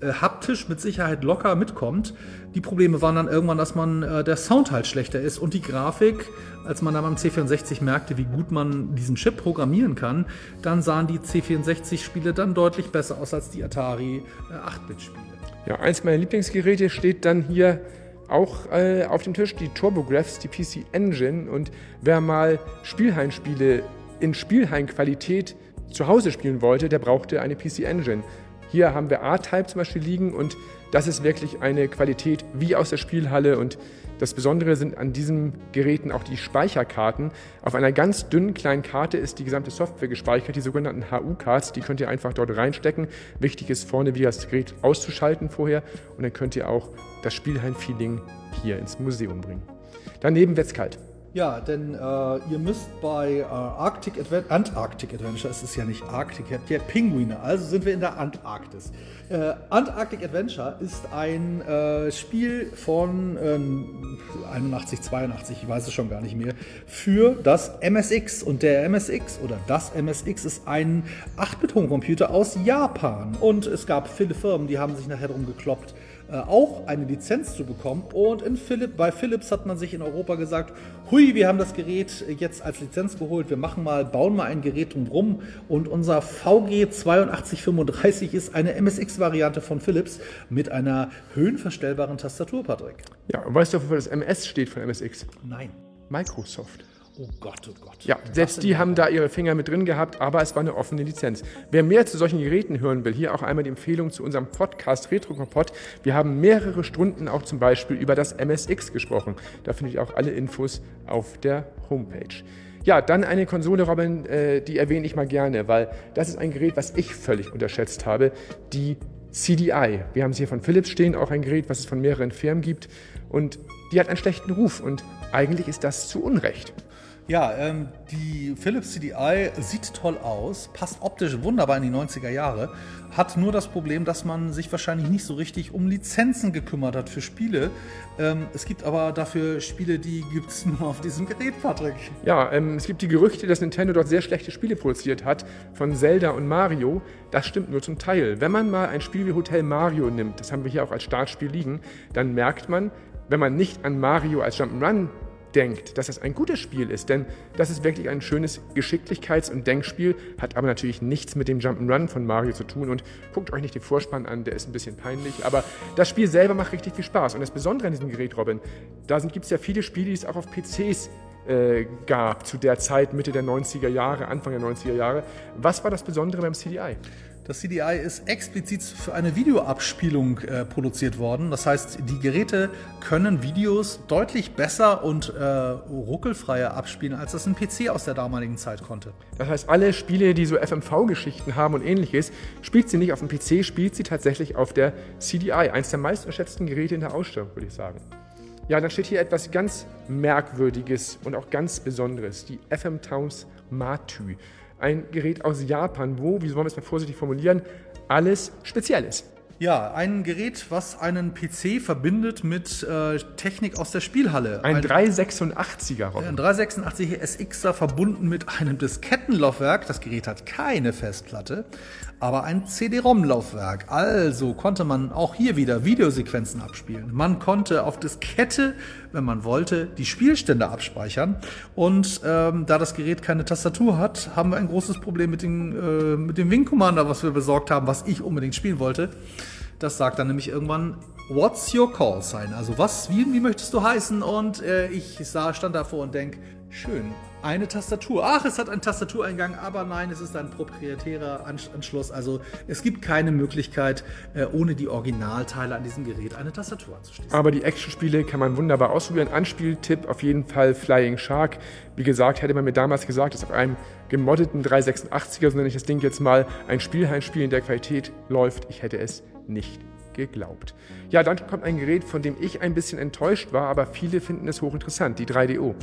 äh, haptisch mit Sicherheit locker mitkommt. Die Probleme waren dann irgendwann, dass man äh, der Sound halt schlechter ist und die Grafik. Als man dann beim C vierundsechzig merkte, wie gut man diesen Chip programmieren kann, dann sahen die C vierundsechzig-Spiele dann deutlich besser aus als die Atari äh, acht-Bit-Spiele. Ja, eins meiner Lieblingsgeräte steht dann hier auch äh, auf dem Tisch, die TurboGrafx, die P C Engine. Und wer mal Spielhallenspiele in Spielhallenqualität zu Hause spielen wollte, der brauchte eine P C Engine. Hier haben wir A-Type zum Beispiel liegen und das ist wirklich eine Qualität wie aus der Spielhalle. Und das Besondere sind an diesen Geräten auch die Speicherkarten. Auf einer ganz dünnen kleinen Karte ist die gesamte Software gespeichert, die sogenannten H U-Cards. Die könnt ihr einfach dort reinstecken. Wichtig ist vorne wieder das Gerät auszuschalten vorher und dann könnt ihr auch das Spielhallen-Feeling hier ins Museum bringen. Daneben wird's kalt. Ja, denn äh, ihr müsst bei äh, Arctic Adven- Antarctic Adventure, es ist ja nicht Arktik, ihr habt ja Pinguine, also sind wir in der Antarktis. Äh, Antarctic Adventure ist ein äh, Spiel von ähm, einundachtzig, zweiundachtzig, ich weiß es schon gar nicht mehr, für das M S X. Und der M S X oder das M S X ist ein acht-Bit-Homecomputer aus Japan. Und es gab viele Firmen, die haben sich nachher drum gekloppt, äh, auch eine Lizenz zu bekommen. Und in Philipp, bei Philips hat man sich in Europa gesagt, hui, wir haben das Gerät jetzt als Lizenz geholt, wir machen mal, bauen mal ein Gerät drumherum. Und unser V G zweiundachtzig fünfunddreißig ist eine M S X-Variante von Philips mit einer höhenverstellbaren Tastatur, Patrick. Ja, und weißt du, wofür das M S steht von M S X? Nein. Microsoft. Oh Gott, oh Gott. Ja, selbst die haben da ihre Finger mit drin gehabt, aber es war eine offene Lizenz. Wer mehr zu solchen Geräten hören will, hier auch einmal die Empfehlung zu unserem Podcast RetroCompot. Wir haben mehrere Stunden auch zum Beispiel über das M S X gesprochen. Da findet ihr auch alle Infos auf der Homepage. Ja, dann eine Konsole, Robin, äh, die erwähne ich mal gerne, weil das ist ein Gerät, was ich völlig unterschätzt habe, die C D I. Wir haben es hier von Philips stehen, auch ein Gerät, was es von mehreren Firmen gibt und die hat einen schlechten Ruf und eigentlich ist das zu Unrecht. Ja, ähm, die Philips C D I sieht toll aus, passt optisch wunderbar in die neunziger Jahre, hat nur das Problem, dass man sich wahrscheinlich nicht so richtig um Lizenzen gekümmert hat für Spiele. Ähm, es gibt aber dafür Spiele, die gibt es nur auf diesem Gerät, Patrick. Ja, ähm, es gibt die Gerüchte, dass Nintendo dort sehr schlechte Spiele produziert hat von Zelda und Mario. Das stimmt nur zum Teil. Wenn man mal ein Spiel wie Hotel Mario nimmt, das haben wir hier auch als Startspiel liegen, dann merkt man, wenn man nicht an Mario als Jump'n'Run denkt, dass das ein gutes Spiel ist, denn das ist wirklich ein schönes Geschicklichkeits- und Denkspiel, hat aber natürlich nichts mit dem Jump'n'Run von Mario zu tun und guckt euch nicht den Vorspann an, der ist ein bisschen peinlich, aber das Spiel selber macht richtig viel Spaß und das Besondere an diesem Gerät, Robin, da gibt es ja viele Spiele, die es auch auf P Cs äh, gab, zu der Zeit, Mitte der neunziger Jahre, Anfang der neunziger Jahre. Was war das Besondere beim C D I? Das C D I ist explizit für eine Videoabspielung äh, produziert worden. Das heißt, die Geräte können Videos deutlich besser und äh, ruckelfreier abspielen, als das ein P C aus der damaligen Zeit konnte. Das heißt, alle Spiele, die so F M V-Geschichten haben und ähnliches, spielt sie nicht auf dem P C, spielt sie tatsächlich auf der C D I. Eins der meist unterschätzten Geräte in der Ausstellung, würde ich sagen. Ja, dann steht hier etwas ganz Merkwürdiges und auch ganz Besonderes, die F M Towns Matü. Ein Gerät aus Japan, wo, wie sollen wir es mal vorsichtig formulieren, alles speziell ist. Ja, ein Gerät, was einen P C verbindet mit äh, Technik aus der Spielhalle. Ein, ein dreihundertsechsundachtziger, Robin. Ein dreihundertsechsundachtziger S Xer verbunden mit einem Diskettenlaufwerk. Das Gerät hat keine Festplatte, aber ein C D-ROM-Laufwerk. Also konnte man auch hier wieder Videosequenzen abspielen. Man konnte auf Diskette, wenn man wollte, die Spielstände abspeichern. Und ähm, da das Gerät keine Tastatur hat, haben wir ein großes Problem mit, den, äh, mit dem Wing Commander, was wir besorgt haben, was ich unbedingt spielen wollte. Das sagt dann nämlich irgendwann, what's your call sign? Also was, wie, wie möchtest du heißen? Und äh, ich sah, stand davor und denke, schön, eine Tastatur. Ach, es hat einen Tastatureingang, aber nein, es ist ein proprietärer Anschluss. Also es gibt keine Möglichkeit, äh, ohne die Originalteile an diesem Gerät eine Tastatur anzuschließen. Aber die Actionspiele kann man wunderbar ausprobieren. Anspieltipp auf jeden Fall Flying Shark. Wie gesagt, hätte man mir damals gesagt, dass auf einem gemoddeten dreihundertsechsundachtziger, so nenne ich das Ding jetzt mal, ein Spielhallenspiel in der Qualität läuft. Ich hätte es nicht geglaubt. Ja, dann kommt ein Gerät, von dem ich ein bisschen enttäuscht war, aber viele finden es hochinteressant, die drei D O.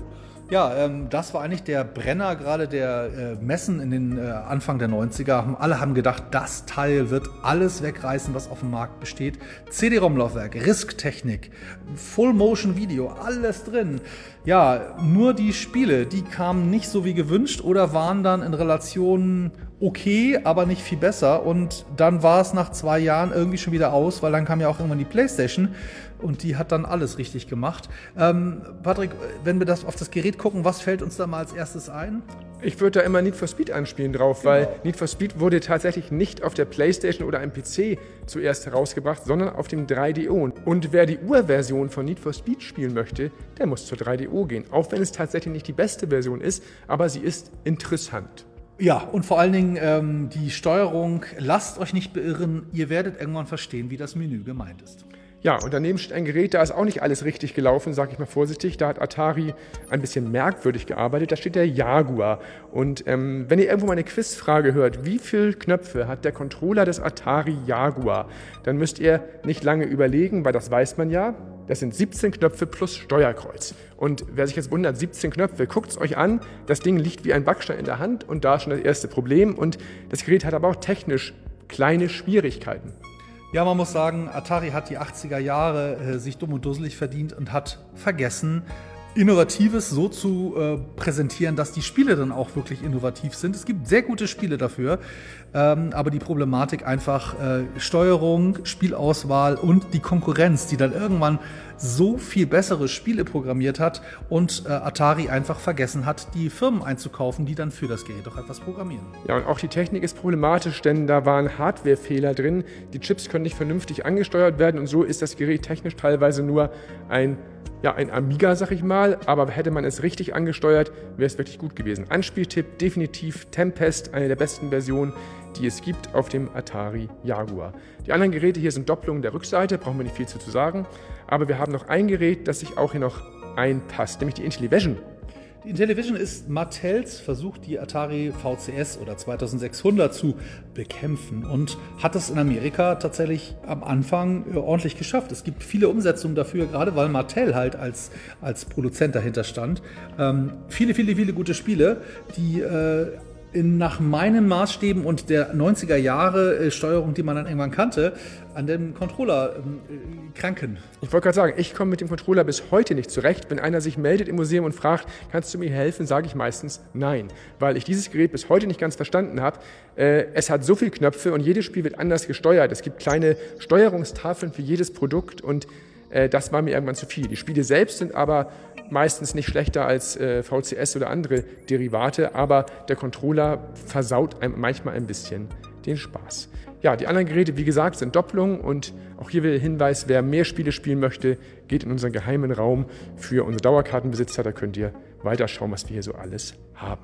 Ja, ähm, das war eigentlich der Brenner gerade der äh, Messen in den äh, Anfang der neunziger. Haben- Alle haben gedacht, das Teil wird alles wegreißen, was auf dem Markt besteht. C D-ROM-Laufwerk, RISC-Technik, Full-Motion-Video, alles drin. Ja, nur die Spiele, die kamen nicht so wie gewünscht oder waren dann in Relation okay, aber nicht viel besser. Und dann war es nach zwei Jahren irgendwie schon wieder aus, weil dann kam ja auch irgendwann die PlayStation. Und die hat dann alles richtig gemacht. Ähm, Patrick, wenn wir das auf das Gerät gucken, was fällt uns da mal als erstes ein? Ich würde da immer Need for Speed anspielen drauf, weil Need for Speed wurde tatsächlich nicht auf der PlayStation oder am P C zuerst herausgebracht, sondern auf dem drei D O. Und wer die Urversion von Need for Speed spielen möchte, der muss zur drei D O gehen. Auch wenn es tatsächlich nicht die beste Version ist, aber sie ist interessant. Ja, und vor allen Dingen ähm, die Steuerung, lasst euch nicht beirren, ihr werdet irgendwann verstehen, wie das Menü gemeint ist. Ja, und daneben steht ein Gerät, da ist auch nicht alles richtig gelaufen, sage ich mal vorsichtig. Da hat Atari ein bisschen merkwürdig gearbeitet. Da steht der Jaguar. Und ähm, wenn ihr irgendwo mal eine Quizfrage hört, wie viele Knöpfe hat der Controller des Atari Jaguar, dann müsst ihr nicht lange überlegen, weil das weiß man ja. Das sind siebzehn Knöpfe plus Steuerkreuz. Und wer sich jetzt wundert, siebzehn Knöpfe, guckt es euch an. Das Ding liegt wie ein Backstein in der Hand und da ist schon das erste Problem. Und das Gerät hat aber auch technisch kleine Schwierigkeiten. Ja, man muss sagen, Atari hat die achtziger Jahre äh, sich dumm und dusselig verdient und hat vergessen, Innovatives so zu äh, präsentieren, dass die Spiele dann auch wirklich innovativ sind. Es gibt sehr gute Spiele dafür, ähm, aber die Problematik einfach äh, Steuerung, Spielauswahl und die Konkurrenz, die dann irgendwann so viel bessere Spiele programmiert hat und äh, Atari einfach vergessen hat, die Firmen einzukaufen, die dann für das Gerät auch etwas programmieren. Ja, und auch die Technik ist problematisch, denn da waren Hardwarefehler drin. Die Chips können nicht vernünftig angesteuert werden und so ist das Gerät technisch teilweise nur ein, ja, ein Amiga, sag ich mal. Aber hätte man es richtig angesteuert, wäre es wirklich gut gewesen. Anspieltipp definitiv Tempest, eine der besten Versionen, die es gibt auf dem Atari Jaguar. Die anderen Geräte hier sind Doppelungen der Rückseite, brauchen wir nicht viel zu sagen. Aber wir haben noch ein Gerät, das sich auch hier noch einpasst, nämlich die Intellivision. Die Intellivision ist Mattels Versuch, die Atari V C S oder zweitausendsechshundert zu bekämpfen und hat es in Amerika tatsächlich am Anfang äh, ordentlich geschafft. Es gibt viele Umsetzungen dafür, gerade weil Mattel halt als, als Produzent dahinter stand. Ähm, viele, viele, viele gute Spiele, die äh, in, nach meinen Maßstäben und der neunziger Jahre äh, Steuerung, die man dann irgendwann kannte, an dem Controller ähm, äh, kranken. Ich wollte gerade sagen, ich komme mit dem Controller bis heute nicht zurecht. Wenn einer sich meldet im Museum und fragt, kannst du mir helfen, sage ich meistens nein, weil ich dieses Gerät bis heute nicht ganz verstanden habe. Äh, es hat so viele Knöpfe und jedes Spiel wird anders gesteuert. Es gibt kleine Steuerungstafeln für jedes Produkt und äh, das war mir irgendwann zu viel. Die Spiele selbst sind aber meistens nicht schlechter als äh, V C S oder andere Derivate, aber der Controller versaut einem manchmal ein bisschen den Spaß. Ja, die anderen Geräte, wie gesagt, sind Doppelungen und auch hier wieder der Hinweis, wer mehr Spiele spielen möchte, geht in unseren geheimen Raum für unsere Dauerkartenbesitzer, da könnt ihr weiterschauen, was wir hier so alles haben.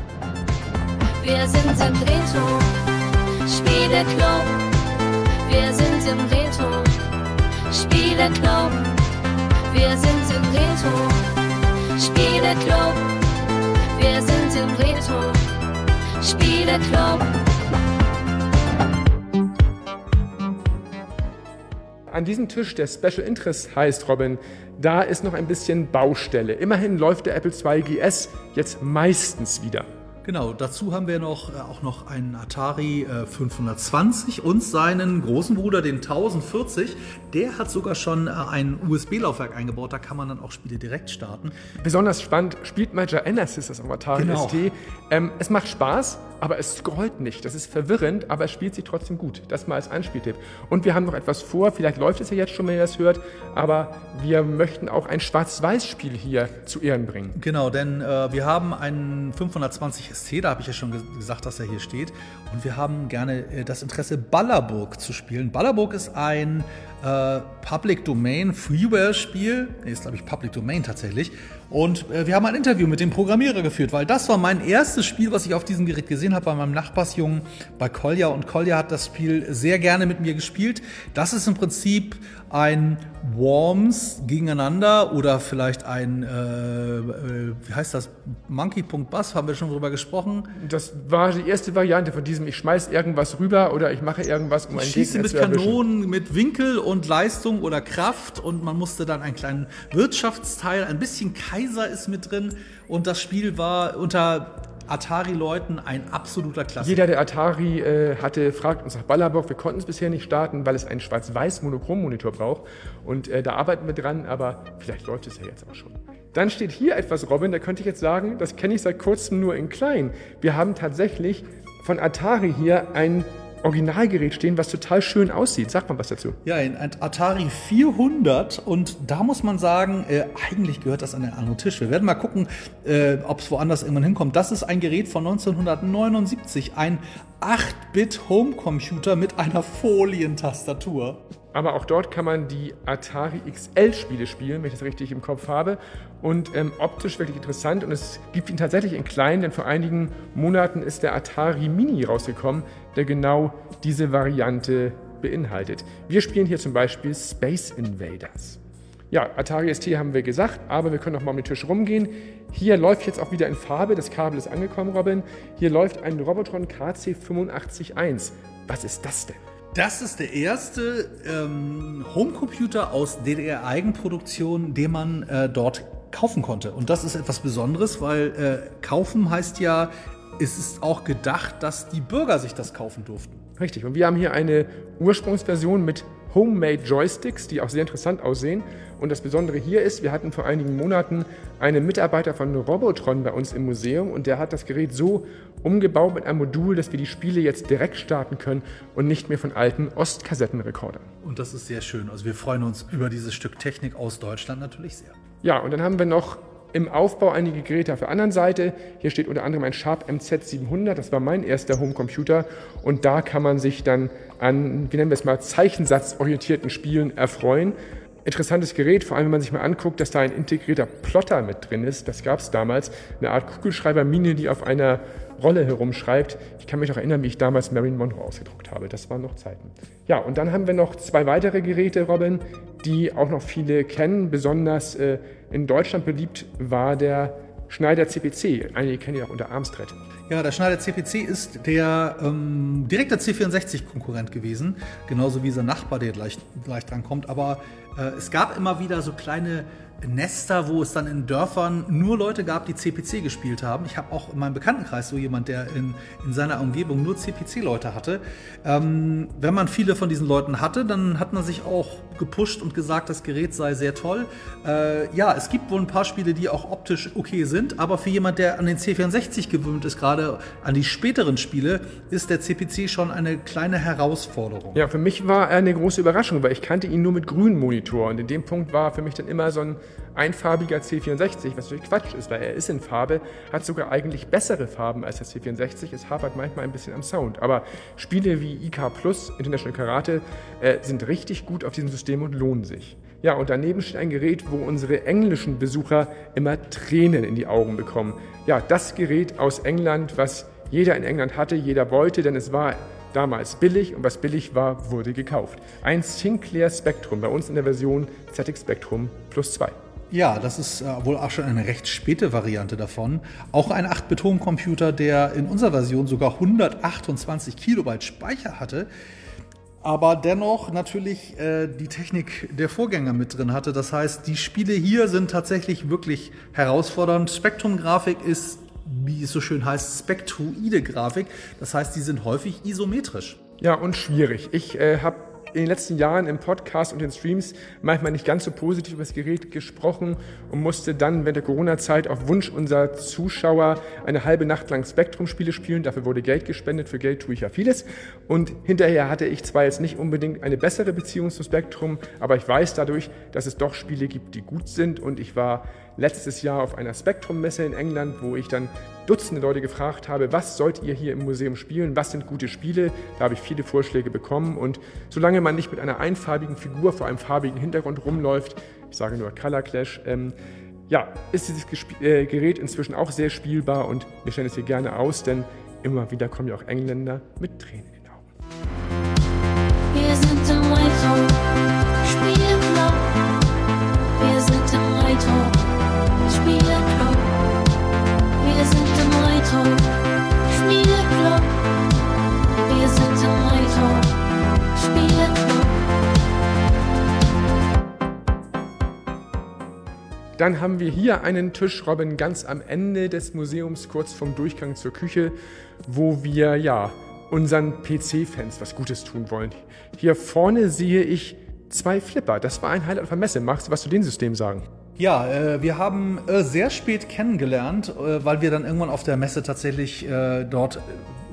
Wir sind im Retro Spieleclub. Wir sind im Retro Spieleclub. Wir sind im Retro Spieleclub. Wir sind im Retro Spieleclub. An diesem Tisch, der Special Interest heißt, Robin, da ist noch ein bisschen Baustelle. Immerhin läuft der Apple zwei G S jetzt meistens wieder. Genau, dazu haben wir noch, äh, auch noch einen Atari äh, fünfhundertzwanzig und seinen großen Bruder, den tausendvierzig. Der hat sogar schon äh, ein U S B-Laufwerk eingebaut, da kann man dann auch Spiele direkt starten. Besonders spannend, spielt Major Genesis das auf Atari Genau. S T. Ähm, es macht Spaß, aber es scrollt nicht. Das ist verwirrend, aber es spielt sich trotzdem gut. Das mal als Anspieltipp. Und wir haben noch etwas vor, vielleicht läuft es ja jetzt schon, wenn ihr das hört, aber wir möchten auch ein Schwarz-Weiß-Spiel hier zu Ehren bringen. Genau, denn äh, wir haben einen fünfhundertzwanzig S T, da habe ich ja schon ge- gesagt, dass er hier steht. Und wir haben gerne äh, das Interesse, Ballerburg zu spielen. Ballerburg ist ein äh, Public Domain Freeware-Spiel. Nee, ist, glaube ich, Public Domain tatsächlich. Und äh, wir haben ein Interview mit dem Programmierer geführt, weil das war mein erstes Spiel, was ich auf diesem Gerät gesehen habe, bei meinem Nachbarsjungen bei Kolja. Und Kolja hat das Spiel sehr gerne mit mir gespielt. Das ist im Prinzip ein Worms gegeneinander oder vielleicht ein, äh, äh, wie heißt das, Monkey.Bus, haben wir schon drüber gesprochen. Das war die erste Variante von diesem, ich schmeiß irgendwas rüber oder ich mache irgendwas, um einen Ich schieße Gegner mit zu erwischen. Kanonen, mit Winkel und Leistung oder Kraft und man musste dann einen kleinen Wirtschaftsteil, ein bisschen Kite Kaiser ist mit drin. Und das Spiel war unter Atari-Leuten ein absoluter Klassiker. Jeder, der Atari äh, hatte, fragt uns nach Ballerbock. Wir konnten es bisher nicht starten, weil es einen Schwarz-Weiß-Monochrom-Monitor braucht. Und äh, da arbeiten wir dran, aber vielleicht läuft es ja jetzt auch schon. Dann steht hier etwas, Robin, da könnte ich jetzt sagen, das kenne ich seit kurzem nur in klein. Wir haben tatsächlich von Atari hier ein Originalgerät stehen, was total schön aussieht. Sag mal was dazu. Ja, ein Atari vierhundert, und da muss man sagen, äh, eigentlich gehört das an den anderen Tisch. Wir werden mal gucken, äh, ob es woanders irgendwann hinkommt. Das ist ein Gerät von neunzehnhundertneunundsiebzig, ein acht Bit Homecomputer mit einer Folientastatur. Aber auch dort kann man die Atari X L-Spiele spielen, wenn ich das richtig im Kopf habe. Und ähm, optisch wirklich interessant. Und es gibt ihn tatsächlich in klein, denn vor einigen Monaten ist der Atari Mini rausgekommen, der genau diese Variante beinhaltet. Wir spielen hier zum Beispiel Space Invaders. Ja, Atari S T haben wir gesagt, aber wir können noch mal um den Tisch rumgehen. Hier läuft jetzt auch wieder in Farbe, das Kabel ist angekommen, Robin. Hier läuft ein Robotron K C fünfundachtzig eins. Was ist das denn? Das ist der erste ähm, Homecomputer aus D D R-Eigenproduktion, den man äh, dort kaufen konnte. Und das ist etwas Besonderes, weil äh, kaufen heißt ja, es ist auch gedacht, dass die Bürger sich das kaufen durften. Richtig, und wir haben hier eine Ursprungsversion mit Homemade Joysticks, die auch sehr interessant aussehen. Und das Besondere hier ist, wir hatten vor einigen Monaten einen Mitarbeiter von Robotron bei uns im Museum und der hat das Gerät so umgebaut mit einem Modul, dass wir die Spiele jetzt direkt starten können und nicht mehr von alten Ostkassettenrekordern. Und das ist sehr schön. Also wir freuen uns über dieses Stück Technik aus Deutschland natürlich sehr. Ja, und dann haben wir noch im Aufbau einige Geräte auf der anderen Seite. Hier steht unter anderem ein Sharp M Z siebenhundert, das war mein erster Homecomputer. Und da kann man sich dann an, wie nennen wir es mal, zeichensatzorientierten Spielen erfreuen. Interessantes Gerät, vor allem wenn man sich mal anguckt, dass da ein integrierter Plotter mit drin ist. Das gab es damals, eine Art Kugelschreibermine, die auf einer Rolle herumschreibt. Ich kann mich noch erinnern, wie ich damals Marilyn Monroe ausgedruckt habe. Das waren noch Zeiten. Ja, und dann haben wir noch zwei weitere Geräte, Robin, die auch noch viele kennen. Besonders äh, in Deutschland beliebt war der Schneider C P C. Einige kennen ihn auch unter Amstrad. Ja, der Schneider C P C ist der ähm, direkte C vierundsechzig-Konkurrent gewesen, genauso wie sein Nachbar, der gleich, gleich dran kommt. Aber äh, es gab immer wieder so kleine Nester, wo es dann in Dörfern nur Leute gab, die C P C gespielt haben. Ich habe auch in meinem Bekanntenkreis so jemand, der in, in seiner Umgebung nur C P C-Leute hatte. Ähm, wenn man viele von diesen Leuten hatte, dann hat man sich auch gepusht und gesagt, das Gerät sei sehr toll. Äh, ja, es gibt wohl ein paar Spiele, die auch optisch okay sind, aber für jemand, der an den C vierundsechzig gewöhnt ist, gerade an die späteren Spiele, ist der C P C schon eine kleine Herausforderung. Ja, für mich war er eine große Überraschung, weil ich kannte ihn nur mit grünem Monitor und in dem Punkt war für mich dann immer so ein einfarbiger C vierundsechzig, was natürlich Quatsch ist, weil er ist in Farbe, hat sogar eigentlich bessere Farben als der C vierundsechzig. Es hapert manchmal ein bisschen am Sound. Aber Spiele wie I K Plus, International Karate, äh, sind richtig gut auf diesem System und lohnen sich. Ja, und daneben steht ein Gerät, wo unsere englischen Besucher immer Tränen in die Augen bekommen. Ja, das Gerät aus England, was jeder in England hatte, jeder wollte, denn es war damals billig und was billig war, wurde gekauft. Ein Sinclair Spectrum, bei uns in der Version Z X Spectrum Plus zwei. Ja, das ist äh, wohl auch schon eine recht späte Variante davon. Auch ein acht Bit Homecomputer, der in unserer Version sogar hundertachtundzwanzig Kilobyte Speicher hatte, aber dennoch natürlich äh, die Technik der Vorgänger mit drin hatte. Das heißt, die Spiele hier sind tatsächlich wirklich herausfordernd. Spektrum-Grafik ist, wie es so schön heißt, spektroide Grafik. Das heißt, die sind häufig isometrisch. Ja, und schwierig. Ich äh, habe in den letzten Jahren im Podcast und den Streams manchmal nicht ganz so positiv über das Gerät gesprochen und musste dann während der Corona-Zeit auf Wunsch unserer Zuschauer eine halbe Nacht lang Spektrum-Spiele spielen. Dafür wurde Geld gespendet. Für Geld tue ich ja vieles. Und hinterher hatte ich zwar jetzt nicht unbedingt eine bessere Beziehung zum Spektrum, aber ich weiß dadurch, dass es doch Spiele gibt, die gut sind. Und ich war letztes Jahr auf einer Spektrum-Messe in England, wo ich dann Dutzende Leute gefragt habe, was sollt ihr hier im Museum spielen, was sind gute Spiele? Da habe ich viele Vorschläge bekommen und solange man nicht mit einer einfarbigen Figur vor einem farbigen Hintergrund rumläuft, ich sage nur Color Clash, ähm, ja, ist dieses Gesp- äh, Gerät inzwischen auch sehr spielbar und wir stellen es hier gerne aus, denn immer wieder kommen ja auch Engländer mit Tränen in den Augen. Wir sind im Retro Spieleclub. Wir sind im Retro Spieleclub. Wir sind im Retro Spieleclub. Wir sind im Retro Spieleclub. dann haben wir hier einen Tisch, Robin, ganz am Ende des Museums, kurz vom Durchgang zur Küche, wo wir ja unseren P C-Fans was Gutes tun wollen. Hier vorne sehe ich zwei Flipper. Das war ein Highlight auf der Messe. Magst du was zu dem System sagen? Ja, äh, wir haben äh, sehr spät kennengelernt, äh, weil wir dann irgendwann auf der Messe tatsächlich äh, dort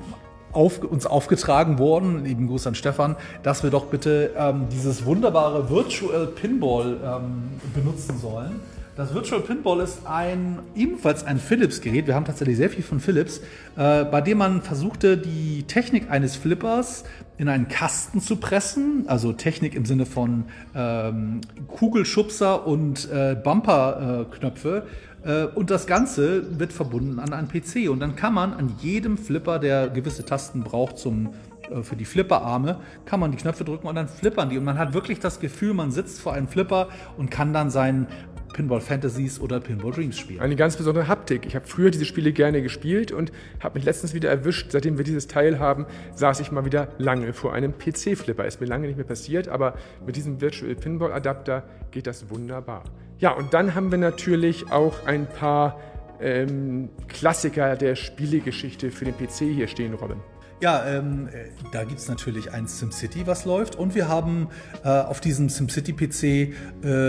auf, uns aufgetragen wurden, lieben Gruß an Stefan, dass wir doch bitte ähm, dieses wunderbare Virtual Pinball ähm, benutzen sollen. Das Virtual Pinball ist ein, ebenfalls ein Philips-Gerät, wir haben tatsächlich sehr viel von Philips, äh, bei dem man versuchte, die Technik eines Flippers in einen Kasten zu pressen, also Technik im Sinne von ähm, Kugelschubser und äh, Bumperknöpfe. Äh, und das Ganze wird verbunden an einen P C. Und dann kann man an jedem Flipper, der gewisse Tasten braucht zum für die Flipperarme, kann man die Knöpfe drücken und dann flippern die. Und man hat wirklich das Gefühl, man sitzt vor einem Flipper und kann dann seinen Pinball Fantasies oder Pinball Dreams spielen. Eine ganz besondere Haptik. Ich habe früher diese Spiele gerne gespielt und habe mich letztens wieder erwischt. Seitdem wir dieses Teil haben, saß ich mal wieder lange vor einem P C-Flipper. Ist mir lange nicht mehr passiert, aber mit diesem Virtual Pinball Adapter geht das wunderbar. Ja, und dann haben wir natürlich auch ein paar ähm, Klassiker der Spielegeschichte für den P C hier stehen, Robin. Ja, ähm, da gibt es natürlich ein SimCity, was läuft. Und wir haben äh, auf diesem SimCity-P C äh,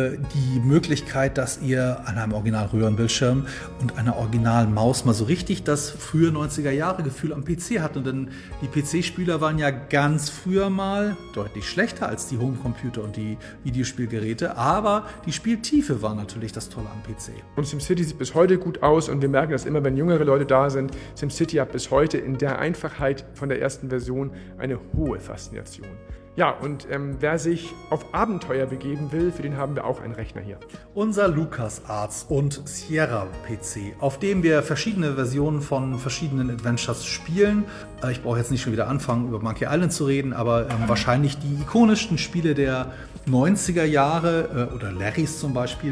die Möglichkeit, dass ihr an einem Original-Röhrenbildschirm und einer Original-Maus mal so richtig das frühe neunziger-Jahre-Gefühl am P C hatten. Denn die P C-Spieler waren ja ganz früher mal deutlich schlechter als die Homecomputer und die Videospielgeräte. Aber die Spieltiefe war natürlich das Tolle am P C. Und SimCity sieht bis heute gut aus und wir merken das immer, wenn jüngere Leute da sind. SimCity hat bis heute in der Einfachheit von der ersten Version eine hohe Faszination. Ja, und ähm, wer sich auf Abenteuer begeben will, für den haben wir auch einen Rechner hier. Unser LucasArts und Sierra P C, auf dem wir verschiedene Versionen von verschiedenen Adventures spielen. Äh, ich brauche jetzt nicht schon wieder anfangen, über Monkey Island zu reden, aber ähm, wahrscheinlich die ikonischsten Spiele der neunziger Jahre äh, oder Larrys zum Beispiel.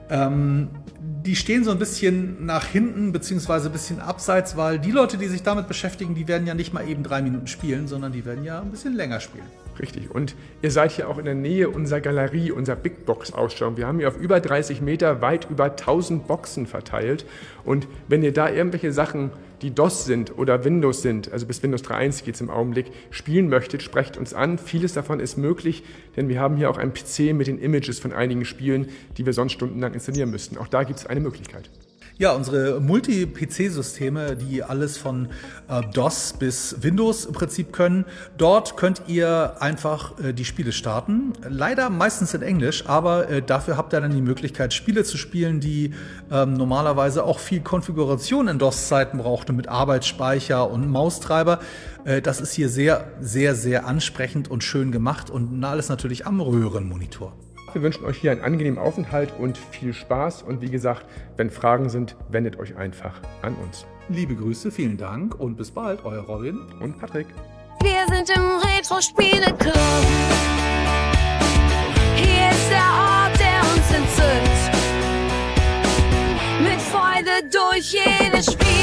Ähm, die stehen so ein bisschen nach hinten, beziehungsweise ein bisschen abseits, weil die Leute, die sich damit beschäftigen, die werden ja nicht mal eben drei Minuten spielen, sondern die werden ja ein bisschen länger spielen. Richtig. Und ihr seid hier auch in der Nähe unserer Galerie, unserer Big Box Ausstellung. Wir haben hier auf über dreißig Meter weit über tausend Boxen verteilt. Und wenn ihr da irgendwelche Sachen, die DOS sind oder Windows sind, also bis Windows drei Punkt eins geht es im Augenblick, spielen möchtet, sprecht uns an. Vieles davon ist möglich, denn wir haben hier auch einen P C mit den Images von einigen Spielen, die wir sonst stundenlang installieren müssten. Auch da gibt es eine Möglichkeit. Ja, unsere Multi-P C-Systeme, die alles von äh, DOS bis Windows im Prinzip können. Dort könnt ihr einfach äh, die Spiele starten. Leider meistens in Englisch, aber äh, dafür habt ihr dann die Möglichkeit, Spiele zu spielen, die ähm, normalerweise auch viel Konfiguration in DOS-Zeiten brauchten mit Arbeitsspeicher und Maustreiber. Äh, das ist hier sehr, sehr, sehr ansprechend und schön gemacht und alles natürlich am Röhrenmonitor. Wir wünschen euch hier einen angenehmen Aufenthalt und viel Spaß. Und wie gesagt, wenn Fragen sind, wendet euch einfach an uns. Liebe Grüße, vielen Dank und bis bald, euer Robin und Patrick. Wir sind im Retro-Spiele-Club. Hier ist der Ort, der uns entzückt. Mit Freude durch jedes Spiel.